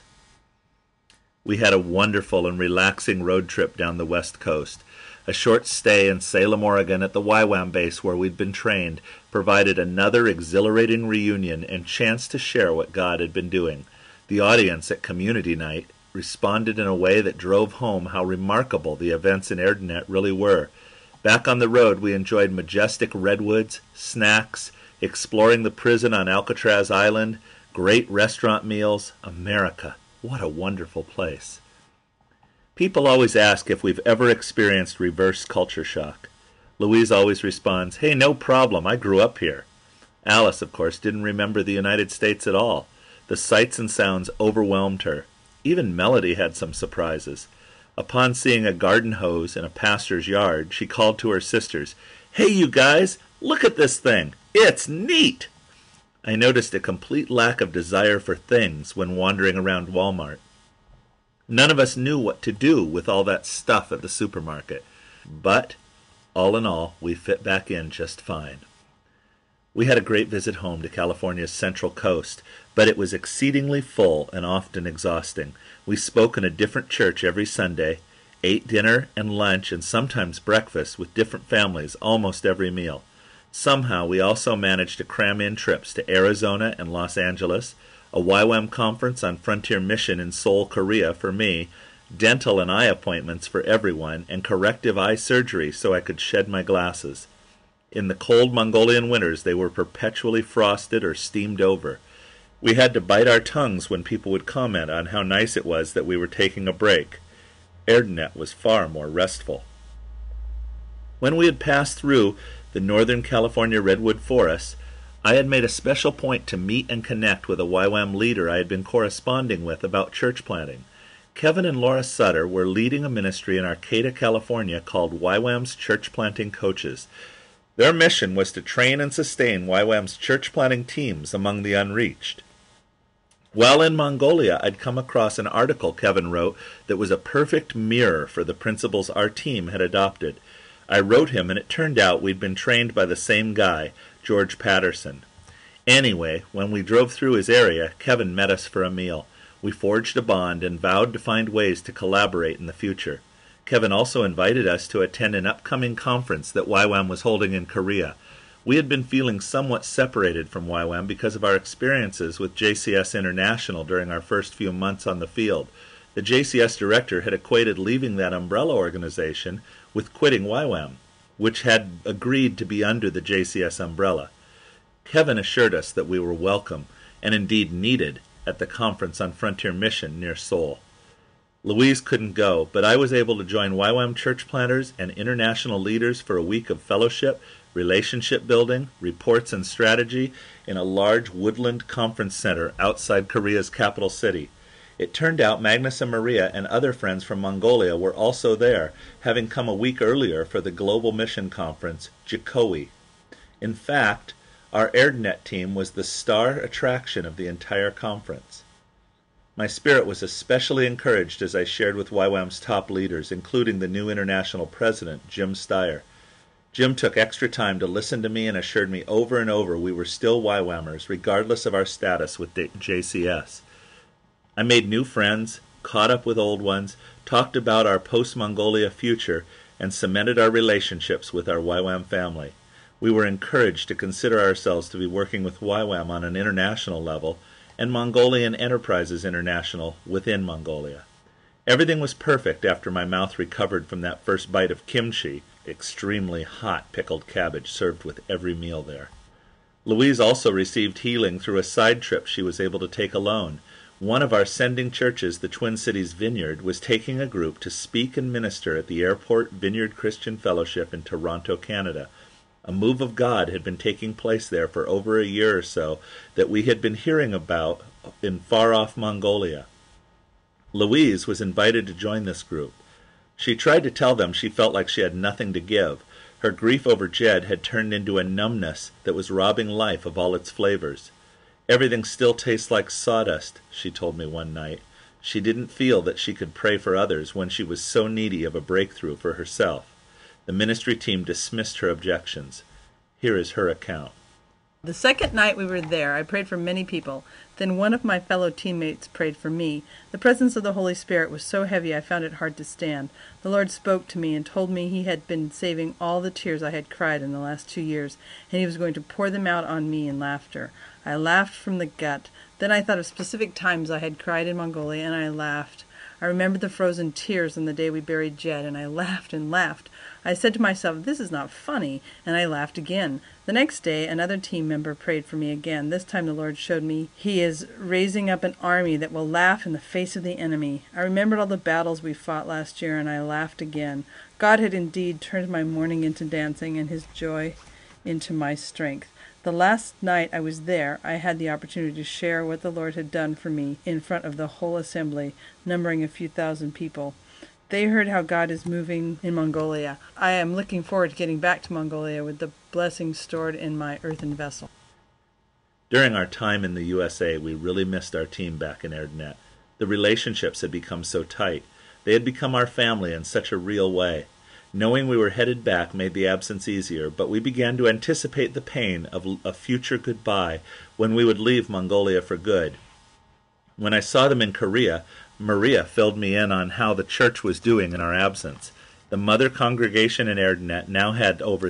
We had a wonderful and relaxing road trip down the West Coast. A short stay in Salem, Oregon at the YWAM base where we'd been trained provided another exhilarating reunion and chance to share what God had been doing. The audience at Community Night responded in a way that drove home how remarkable the events in Erdenet really were. Back on the road, we enjoyed majestic redwoods, snacks, exploring the prison on Alcatraz Island, great restaurant meals. America, what a wonderful place. People always ask if we've ever experienced reverse culture shock. Louise always responds, "Hey, no problem, I grew up here." Alice, of course, didn't remember the United States at all. The sights and sounds overwhelmed her. Even Melody had some surprises. Upon seeing a garden hose in a pastor's yard, she called to her sisters, "Hey, you guys, look at this thing. It's neat!" I noticed a complete lack of desire for things when wandering around Walmart. None of us knew what to do with all that stuff at the supermarket. But, all in all, we fit back in just fine. We had a great visit home to California's Central Coast, but it was exceedingly full and often exhausting. We spoke in a different church every Sunday, ate dinner and lunch and sometimes breakfast with different families almost every meal. Somehow we also managed to cram in trips to Arizona and Los Angeles, a YWAM conference on Frontier Mission in Seoul, Korea for me, dental and eye appointments for everyone, and corrective eye surgery so I could shed my glasses. In the cold Mongolian winters, they were perpetually frosted or steamed over. We had to bite our tongues when people would comment on how nice it was that we were taking a break. Erdenet was far more restful. When we had passed through the Northern California redwood forests, I had made a special point to meet and connect with a YWAM leader I had been corresponding with about church planting. Kevin and Laura Sutter were leading a ministry in Arcata, California called YWAM's Church Planting Coaches. Their mission was to train and sustain YWAM's church planting teams among the unreached. While in Mongolia, I'd come across an article Kevin wrote that was a perfect mirror for the principles our team had adopted. I wrote him, and it turned out we'd been trained by the same guy, George Patterson. Anyway, when we drove through his area, Kevin met us for a meal. We forged a bond and vowed to find ways to collaborate in the future. Kevin also invited us to attend an upcoming conference that YWAM was holding in Korea. We had been feeling somewhat separated from YWAM because of our experiences with JCS International during our first few months on the field. The JCS director had equated leaving that umbrella organization with quitting YWAM, which had agreed to be under the JCS umbrella. Kevin assured us that we were welcome, and indeed needed, at the conference on Frontier Mission near Seoul. Louise couldn't go, but I was able to join YWAM church planters and international leaders for a week of fellowship, relationship building, reports and strategy in a large woodland conference center outside Korea's capital city. It turned out Magnus and Maria and other friends from Mongolia were also there, having come a week earlier for the Global Mission Conference, JCOE. In fact, our Erdenet team was the star attraction of the entire conference. My spirit was especially encouraged as I shared with YWAM's top leaders, including the new international president, Jim Steyer. Jim took extra time to listen to me and assured me over and over we were still YWAMers, regardless of our status with JCS. I made new friends, caught up with old ones, talked about our post-Mongolia future, and cemented our relationships with our YWAM family. We were encouraged to consider ourselves to be working with YWAM on an international level, and Mongolian Enterprises International within Mongolia. Everything was perfect after my mouth recovered from that first bite of kimchi, extremely hot pickled cabbage served with every meal there. Louise also received healing through a side trip she was able to take alone. One of our sending churches, the Twin Cities Vineyard, was taking a group to speak and minister at the Airport Vineyard Christian Fellowship in Toronto, Canada. A move of God had been taking place there for over a year or so that we had been hearing about in far-off Mongolia. Louise was invited to join this group. She tried to tell them she felt like she had nothing to give. Her grief over Jed had turned into a numbness that was robbing life of all its flavors. "Everything still tastes like sawdust," she told me one night. She didn't feel that she could pray for others when she was so needy of a breakthrough for herself. The ministry team dismissed her objections. Here is her account. The second night we were there, I prayed for many people. Then one of my fellow teammates prayed for me. The presence of the Holy Spirit was so heavy I found it hard to stand. The Lord spoke to me and told me He had been saving all the tears I had cried in the last 2 years, and He was going to pour them out on me in laughter. I laughed from the gut. Then I thought of specific times I had cried in Mongolia, and I laughed. I remembered the frozen tears on the day we buried Jed, and I laughed and laughed. I said to myself, this is not funny, and I laughed again. The next day, another team member prayed for me again. This time the Lord showed me He is raising up an army that will laugh in the face of the enemy. I remembered all the battles we fought last year, and I laughed again. God had indeed turned my mourning into dancing, and His joy into my strength. The last night I was there, I had the opportunity to share what the Lord had done for me in front of the whole assembly, numbering a few thousand people. They heard how God is moving in Mongolia. I am looking forward to getting back to Mongolia with the blessings stored in my earthen vessel. During our time in the USA, we really missed our team back in Erdenet. The relationships had become so tight. They had become our family in such a real way. Knowing we were headed back made the absence easier, but we began to anticipate the pain of a future goodbye when we would leave Mongolia for good. When I saw them in Korea, Maria filled me in on how the church was doing in our absence. The mother congregation in Erdenet now had over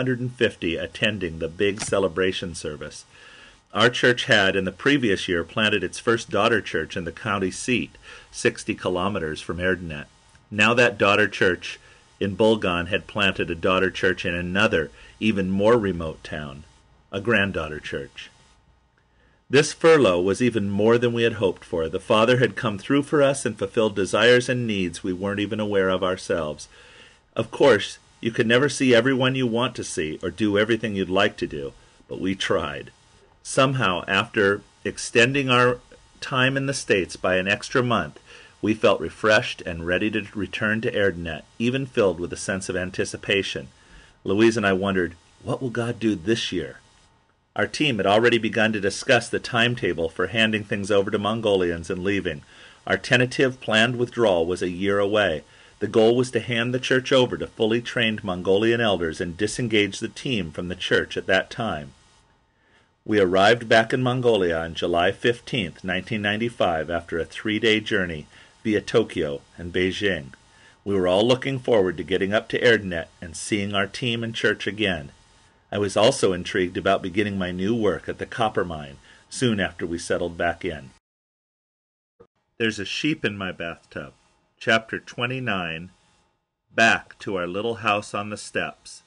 350 attending the big celebration service. Our church had, in the previous year, planted its first daughter church in the county seat, 60 kilometers from Erdenet. Now that daughter church in Bulgan had planted a daughter church in another, even more remote town, a granddaughter church. This furlough was even more than we had hoped for. The Father had come through for us and fulfilled desires and needs we weren't even aware of ourselves. Of course, you could never see everyone you want to see or do everything you'd like to do, but we tried. Somehow, after extending our time in the States by an extra month, we felt refreshed and ready to return to Erdenet, even filled with a sense of anticipation. Louise and I wondered, what will God do this year? Our team had already begun to discuss the timetable for handing things over to Mongolians and leaving. Our tentative planned withdrawal was a year away. The goal was to hand the church over to fully trained Mongolian elders and disengage the team from the church at that time. We arrived back in Mongolia on July 15, 1995, after a 3-day journey via Tokyo and Beijing. We were all looking forward to getting up to Erdenet and seeing our team and church again. I was also intrigued about beginning my new work at the copper mine soon after we settled back in. There's a sheep in my bathtub. Chapter 29, Back to Our Little House on the Steps.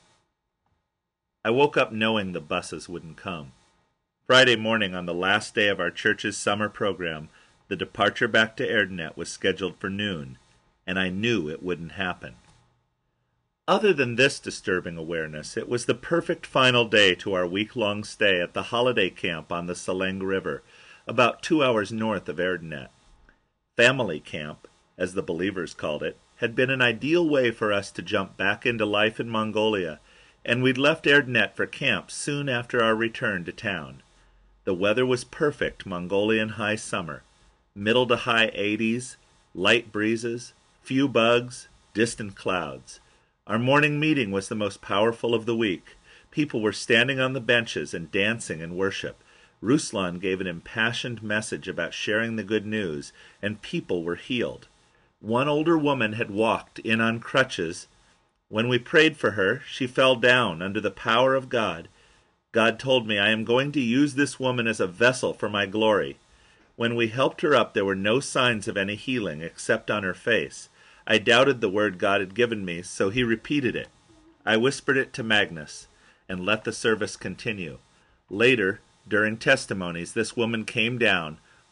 I woke up knowing the buses wouldn't come. Friday morning, on the last day of our church's summer program, the departure back to Erdenet was scheduled for noon, and I knew it wouldn't happen. Other than this disturbing awareness, it was the perfect final day to our week-long stay at the holiday camp on the Seleng River, about 2 hours north of Erdenet. Family camp, as the believers called it, had been an ideal way for us to jump back into life in Mongolia, and we'd left Erdenet for camp soon after our return to town. The weather was perfect Mongolian high summer, middle to high 80s, light breezes, few bugs, distant clouds. Our morning meeting was the most powerful of the week. People were standing on the benches and dancing in worship. Ruslan gave an impassioned message about sharing the good news, and people were healed. One older woman had walked in on crutches. When we prayed for her, she fell down under the power of God. God told me, I am going to use this woman as a vessel for my glory. When we helped her up, there were no signs of any healing except on her face. I doubted the word God had given me, so he repeated it. I whispered it to Magnus and let the service continue. Later, during testimonies, this woman came down,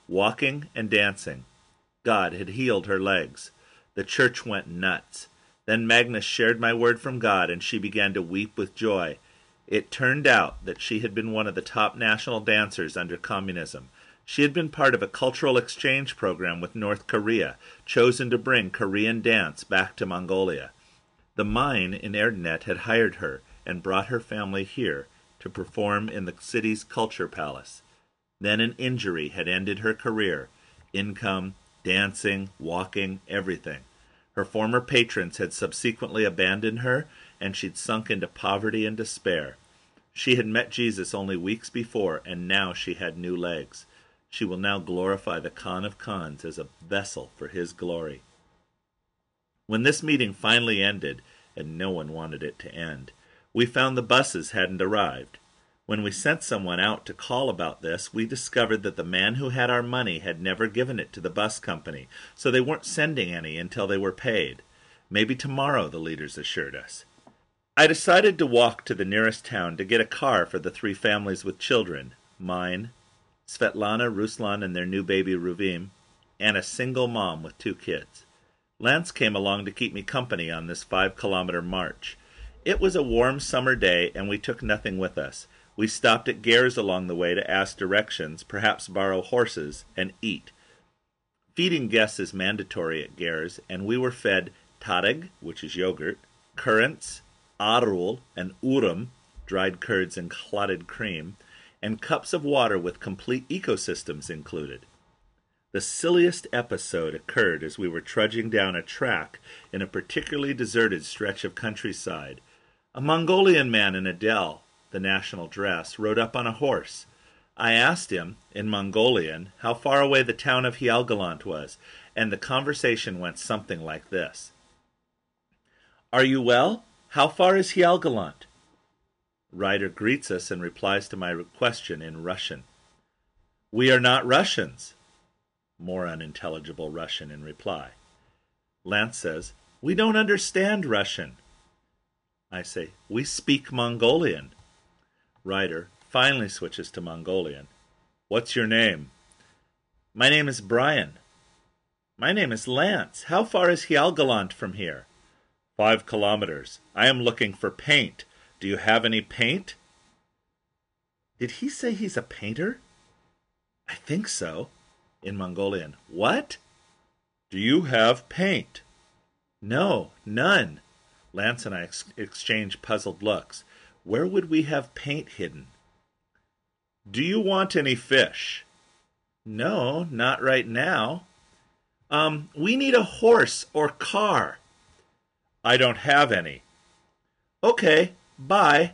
walking and dancing. God had healed her legs. The church went nuts. Then Magnus shared my word from God, and she began to weep with joy. It turned out that she had been one of the top national dancers under communism. She had been part of a cultural exchange program with North Korea, chosen to bring Korean dance back to Mongolia. The mine in Erdenet had hired her and brought her family here to perform in the city's culture palace. Then an injury had ended her career, income, dancing, walking, everything. Her former patrons had subsequently abandoned her, and she'd sunk into poverty and despair. She had met Jesus only weeks before, and now she had new legs. She will now glorify the Khan of Khans as a vessel for his glory. When this meeting finally ended, and no one wanted it to end, we found the buses hadn't arrived. When we sent someone out to call about this, we discovered that the man who had our money had never given it to the bus company, so they weren't sending any until they were paid. Maybe tomorrow, the leaders assured us. I decided to walk to the nearest town to get a car for the 3 families with children, mine, Svetlana, Ruslan, and their new baby Ruvim, and a single mom with 2 kids. Lance came along to keep me company on this 5-kilometer march. It was a warm summer day, and we took nothing with us. We stopped at Gers along the way to ask directions, perhaps borrow horses, and eat. Feeding guests is mandatory at Gers, and we were fed tareg, which is yogurt, currants, arul, and urum, dried curds and clotted cream, and cups of water with complete ecosystems included. The silliest episode occurred as we were trudging down a track in a particularly deserted stretch of countryside. A Mongolian man in a dell, the national dress, rode up on a horse. I asked him, in Mongolian, how far away the town of Helgoland was, and the conversation went something like this. "Are you well? How far is Helgoland?" Ryder greets us and replies to my question in Russian. "We are not Russians." More unintelligible Russian in reply. Lance says, "We don't understand Russian." I say, "We speak Mongolian." Ryder finally switches to Mongolian. "What's your name?" "My name is Brian." "My name is Lance. How far is Helgoland from here?" 5 kilometers. I am looking for paint. Do you have any paint?" Did he say he's a painter? I think so. In Mongolian, "What?" "Do you have paint?" "No, none." Lance and I exchange puzzled looks. Where would we have paint hidden? "Do you want any fish?" "No, not right now." We need a horse or car." "I don't have any." "Okay, bye."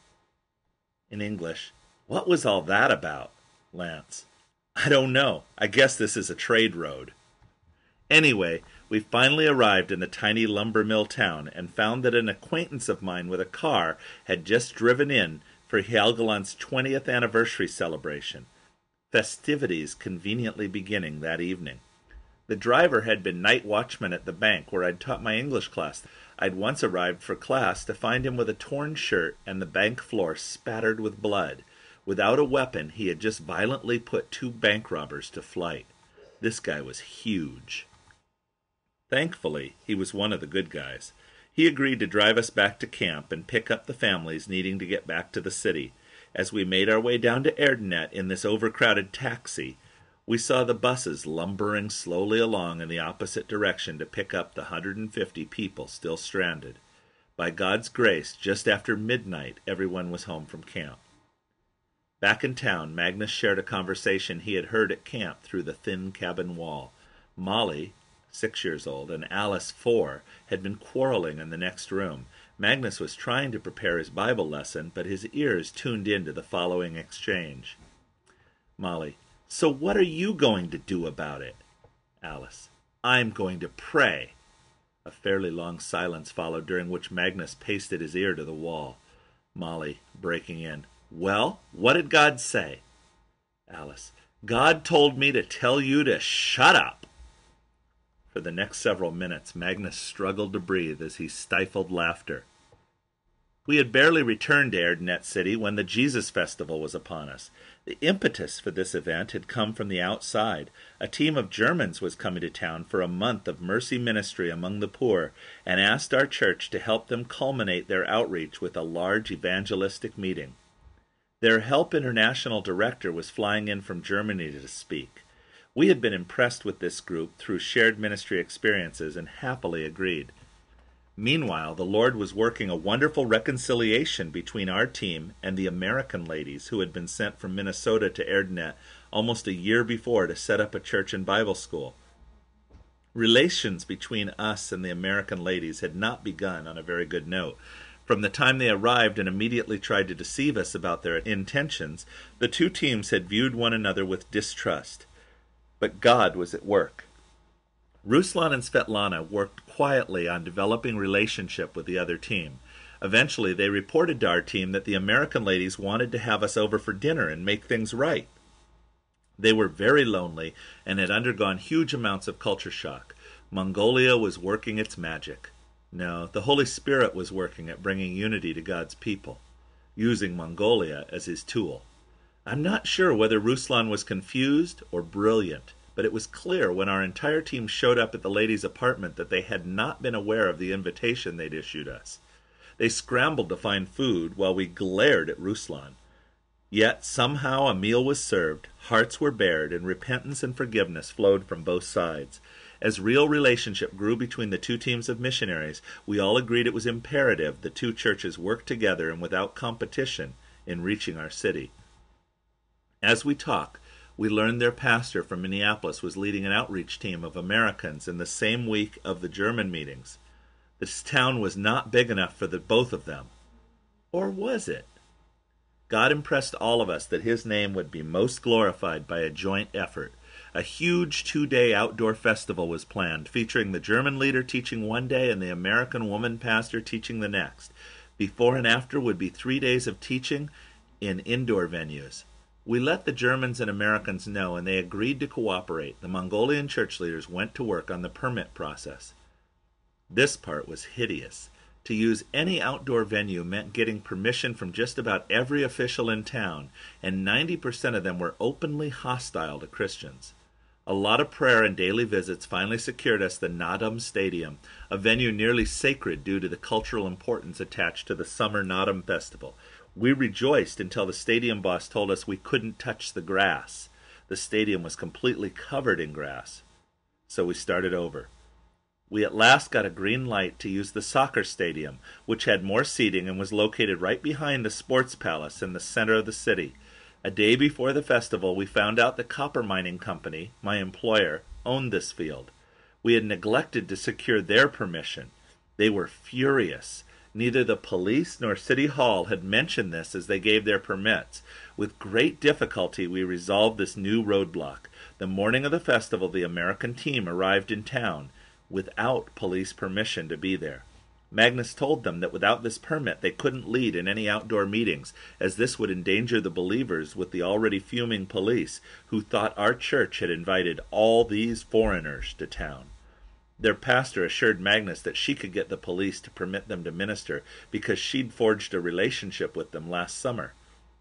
In English, what was all that about? Lance, "I don't know. I guess this is a trade road." Anyway, we finally arrived in the tiny lumber mill town and found that an acquaintance of mine with a car had just driven in for Helgoland's 20th anniversary celebration, festivities conveniently beginning that evening. The driver had been night watchman at the bank where I'd taught my English class. I'd once arrived for class to find him with a torn shirt and the bank floor spattered with blood. Without a weapon, he had just violently put 2 bank robbers to flight. This guy was huge. Thankfully, he was one of the good guys. He agreed to drive us back to camp and pick up the families needing to get back to the city. As we made our way down to Erdenet in this overcrowded taxi, we saw the buses lumbering slowly along in the opposite direction to pick up the 150 people still stranded. By God's grace, just after midnight, everyone was home from camp. Back in town, Magnus shared a conversation he had heard at camp through the thin cabin wall. Molly, 6 years old, and Alice, 4, had been quarreling in the next room. Magnus was trying to prepare his Bible lesson, but his ears tuned into the following exchange. Molly, "So what are you going to do about it?" Alice, "I'm going to pray." A fairly long silence followed, during which Magnus pasted his ear to the wall. Molly, breaking in, "Well, what did God say?" Alice, "God told me to tell you to shut up." For the next several minutes, Magnus struggled to breathe as he stifled laughter. We had barely returned to Erdenet City when the Jesus Festival was upon us. The impetus for this event had come from the outside. A team of Germans was coming to town for a month of mercy ministry among the poor, and asked our church to help them culminate their outreach with a large evangelistic meeting. Their Help International director was flying in from Germany to speak. We had been impressed with this group through shared ministry experiences and happily agreed. Meanwhile, the Lord was working a wonderful reconciliation between our team and the American ladies who had been sent from Minnesota to Erdenet almost a year before to set up a church and Bible school. Relations between us and the American ladies had not begun on a very good note. From the time they arrived and immediately tried to deceive us about their intentions, the two teams had viewed one another with distrust. But God was at work. Ruslan and Svetlana worked quietly on developing relationship with the other team. Eventually, they reported to our team that the American ladies wanted to have us over for dinner and make things right. They were very lonely and had undergone huge amounts of culture shock. Mongolia was working its magic. No, the Holy Spirit was working at bringing unity to God's people, using Mongolia as his tool. I'm not sure whether Ruslan was confused or brilliant, but it was clear when our entire team showed up at the ladies' apartment that they had not been aware of the invitation they'd issued us. They scrambled to find food while we glared at Ruslan. Yet somehow a meal was served, hearts were bared, and repentance and forgiveness flowed from both sides. As real relationship grew between the two teams of missionaries, we all agreed it was imperative the two churches work together and without competition in reaching our city. As we talk, we learned their pastor from Minneapolis was leading an outreach team of Americans in the same week of the German meetings. This town was not big enough for the both of them. Or was it? God impressed all of us that his name would be most glorified by a joint effort. A huge 2-day outdoor festival was planned, featuring the German leader teaching one day and the American woman pastor teaching the next. Before and after would be 3 days of teaching in indoor venues. We let the Germans and Americans know, and they agreed to cooperate. The Mongolian church leaders went to work on the permit process. This part was hideous. To use any outdoor venue meant getting permission from just about every official in town, and 90% of them were openly hostile to Christians. A lot of prayer and daily visits finally secured us the Naadam Stadium, a venue nearly sacred due to the cultural importance attached to the summer Naadam festival. We rejoiced until the stadium boss told us we couldn't touch the grass. The stadium was completely covered in grass. So we started over. We at last got a green light to use the soccer stadium, which had more seating and was located right behind the sports palace in the center of the city. A day before the festival, we found out the copper mining company, my employer, owned this field. We had neglected to secure their permission. They were furious. Neither the police nor City Hall had mentioned this as they gave their permits. With great difficulty, we resolved this new roadblock. The morning of the festival, the American team arrived in town without police permission to be there. Magnus told them that without this permit they couldn't lead in any outdoor meetings, as this would endanger the believers with the already fuming police, who thought our church had invited all these foreigners to town. Their pastor assured Magnus that she could get the police to permit them to minister because she'd forged a relationship with them last summer.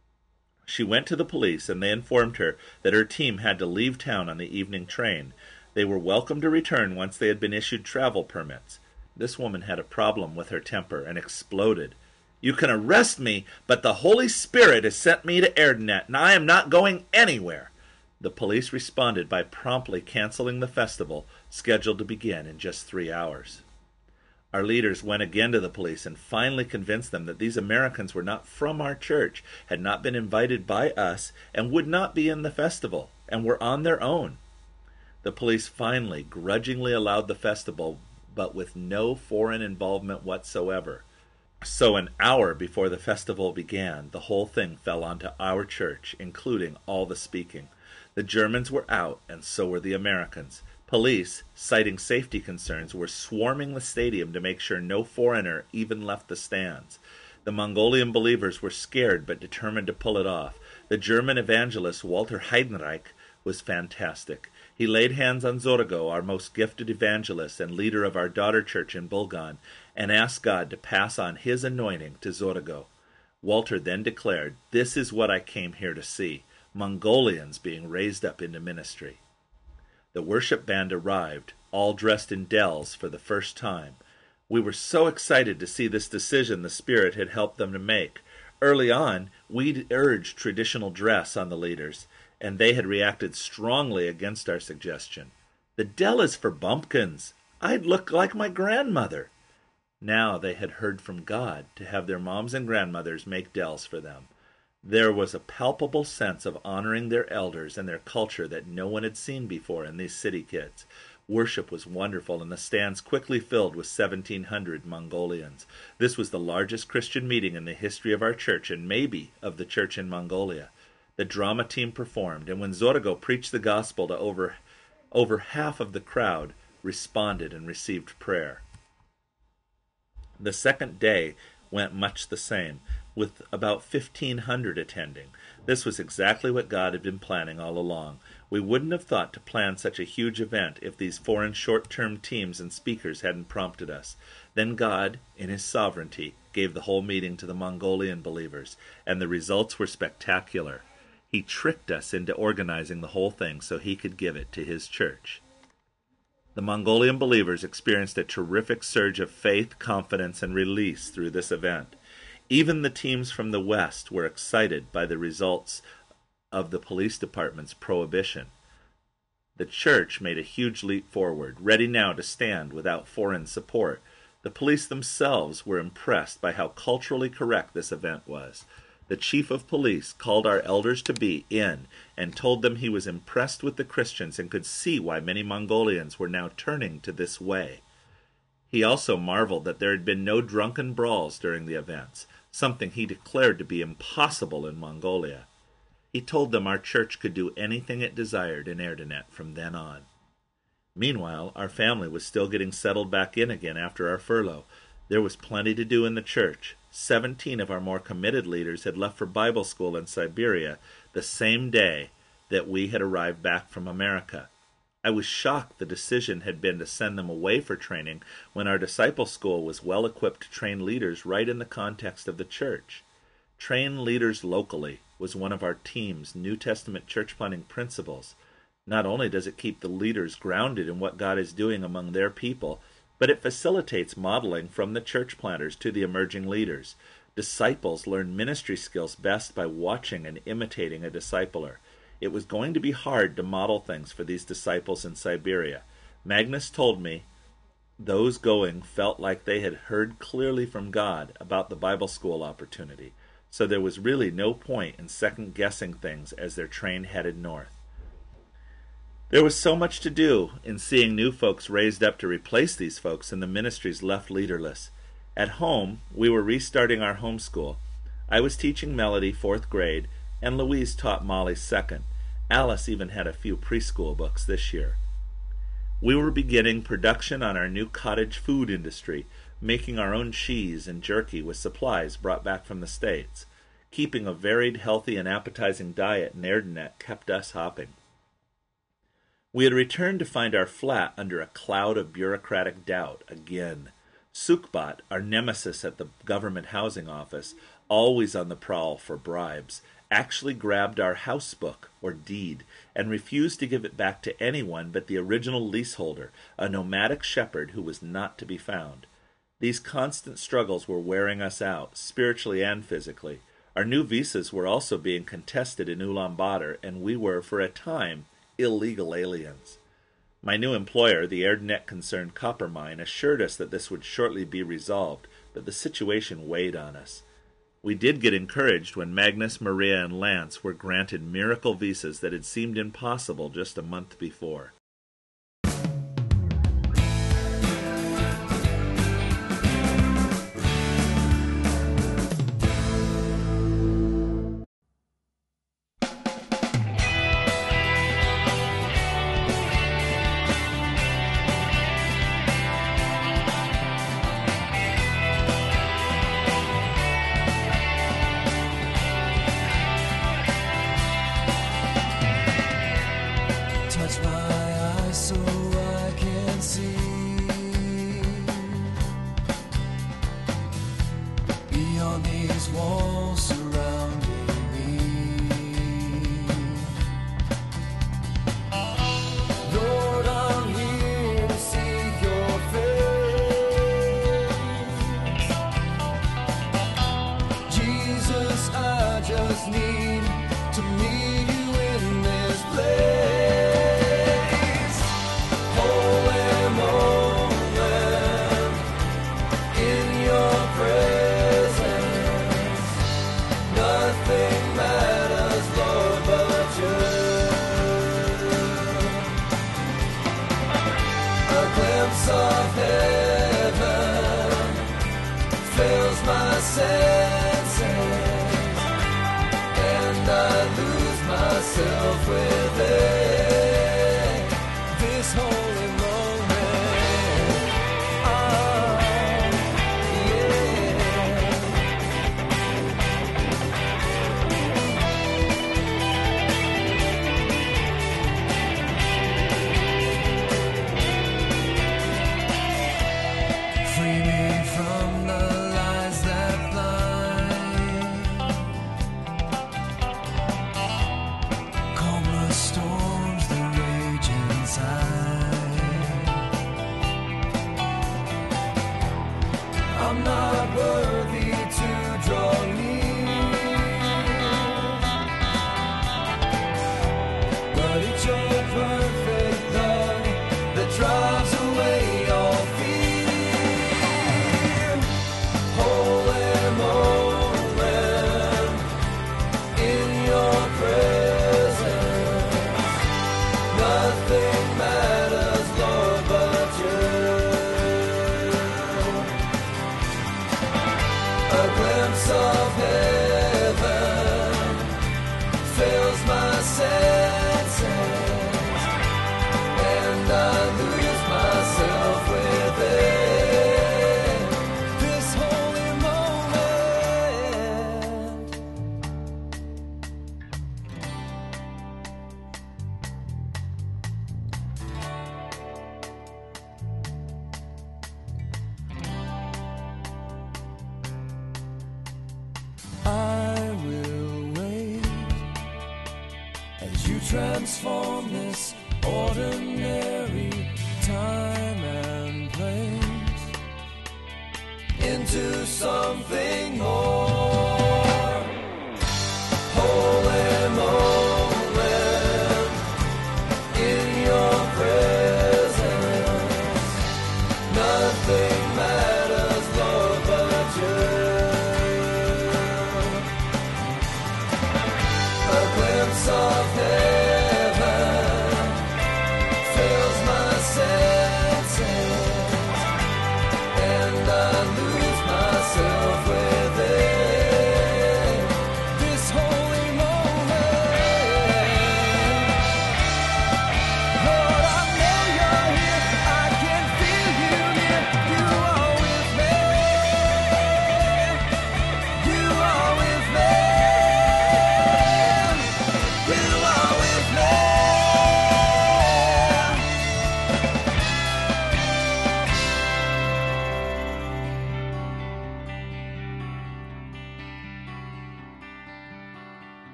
She went to the police and they informed her that her team had to leave town on the evening train. They were welcome to return once they had been issued travel permits. This woman had a problem with her temper and exploded. "You can arrest me, but the Holy Spirit has sent me to Erdenet, and I am not going anywhere." The police responded by promptly canceling the festival, scheduled to begin in just 3 hours. Our leaders went again to the police and finally convinced them that these Americans were not from our church, had not been invited by us, and would not be in the festival, and were on their own. The police finally grudgingly allowed the festival, but with no foreign involvement whatsoever. So an hour before the festival began, the whole thing fell onto our church, including all the speaking. The Germans were out, and so were the Americans. Police, citing safety concerns, were swarming the stadium to make sure no foreigner even left the stands. The Mongolian believers were scared but determined to pull it off. The German evangelist Walter Heidenreich was fantastic. He laid hands on Zorgo, our most gifted evangelist and leader of our daughter church in Bulgan, and asked God to pass on his anointing to Zorgo. Walter then declared, "This is what I came here to see, Mongolians being raised up into ministry." The worship band arrived, all dressed in Dells for the first time. We were so excited to see this decision the Spirit had helped them to make. Early on, we'd urged traditional dress on the leaders, and they had reacted strongly against our suggestion. "The Dell is for bumpkins. I'd look like my grandmother." Now they had heard from God to have their moms and grandmothers make Dells for them. There was a palpable sense of honoring their elders and their culture that no one had seen before in these city kids. Worship was wonderful, and the stands quickly filled with 1,700 Mongolians. This was the largest Christian meeting in the history of our church, and maybe of the church in Mongolia. The drama team performed, and when Zorgo preached the gospel to over half of the crowd responded and received prayer. The second day went much the same, with about 1,500 attending. This was exactly what God had been planning all along. We wouldn't have thought to plan such a huge event if these foreign short-term teams and speakers hadn't prompted us. Then God, in his sovereignty, gave the whole meeting to the Mongolian believers, and the results were spectacular. He tricked us into organizing the whole thing so he could give it to his church. The Mongolian believers experienced a terrific surge of faith, confidence, and release through this event. Even the teams from the West were excited by the results of the police department's prohibition. The church made a huge leap forward, ready now to stand without foreign support. The police themselves were impressed by how culturally correct this event was. The chief of police called our elders to be in and told them he was impressed with the Christians and could see why many Mongolians were now turning to this way. He also marveled that there had been no drunken brawls during the events, something he declared to be impossible in Mongolia. He told them our church could do anything it desired in Erdenet from then on. Meanwhile, our family was still getting settled back in again after our furlough. There was plenty to do in the church. 17 of our more committed leaders had left for Bible school in Siberia the same day that we had arrived back from America. I was shocked the decision had been to send them away for training when our disciple school was well equipped to train leaders right in the context of the church. Train leaders locally was one of our team's New Testament church planting principles. Not only does it keep the leaders grounded in what God is doing among their people, but it facilitates modeling from the church planters to the emerging leaders. Disciples learn ministry skills best by watching and imitating a discipler. It was going to be hard to model things for these disciples in Siberia. Magnus told me those going felt like they had heard clearly from God about the Bible school opportunity, so there was really no point in second-guessing things as their train headed north. There was so much to do in seeing new folks raised up to replace these folks and the ministries left leaderless. At home, we were restarting our homeschool. I was teaching Melody 4th grade, and Louise taught Molly 2nd. Alice even had a few preschool books this year. We were beginning production on our new cottage food industry, making our own cheese and jerky with supplies brought back from the States. Keeping a varied, healthy, and appetizing diet in Erdenet kept us hopping. We had returned to find our flat under a cloud of bureaucratic doubt again. Sukbat, our nemesis at the government housing office, always on the prowl for bribes, actually grabbed our house book, or deed, and refused to give it back to anyone but the original leaseholder, a nomadic shepherd who was not to be found. These constant struggles were wearing us out, spiritually and physically. Our new visas were also being contested in Ulaanbaatar, and we were, for a time, illegal aliens. My new employer, the Erdenet-concerned copper mine, assured us that this would shortly be resolved, but the situation weighed on us. We did get encouraged when Magnus, Maria, and Lance were granted miracle visas that had seemed impossible just a month before. Touch my these walls surrounding me. Lord, I'm here to seek your face. Jesus, I just need to meet you in this place. Holy moment in your presence. Nothing matters, Lord, but you. A glimpse of heaven fills my senses, and I lose myself within this holy moment. Oh, yeah. Free me from the lies that blind. Calm the storms that rage inside. I'm not worthy to draw near, but it's your perfect love that drives away all fear. Holy moment in your presence. Nothing matters, Lord, but you. A glimpse of heaven fills my senses, and I lose myself within this holy moment. I will wait as you transform this ordinary time and place into something more.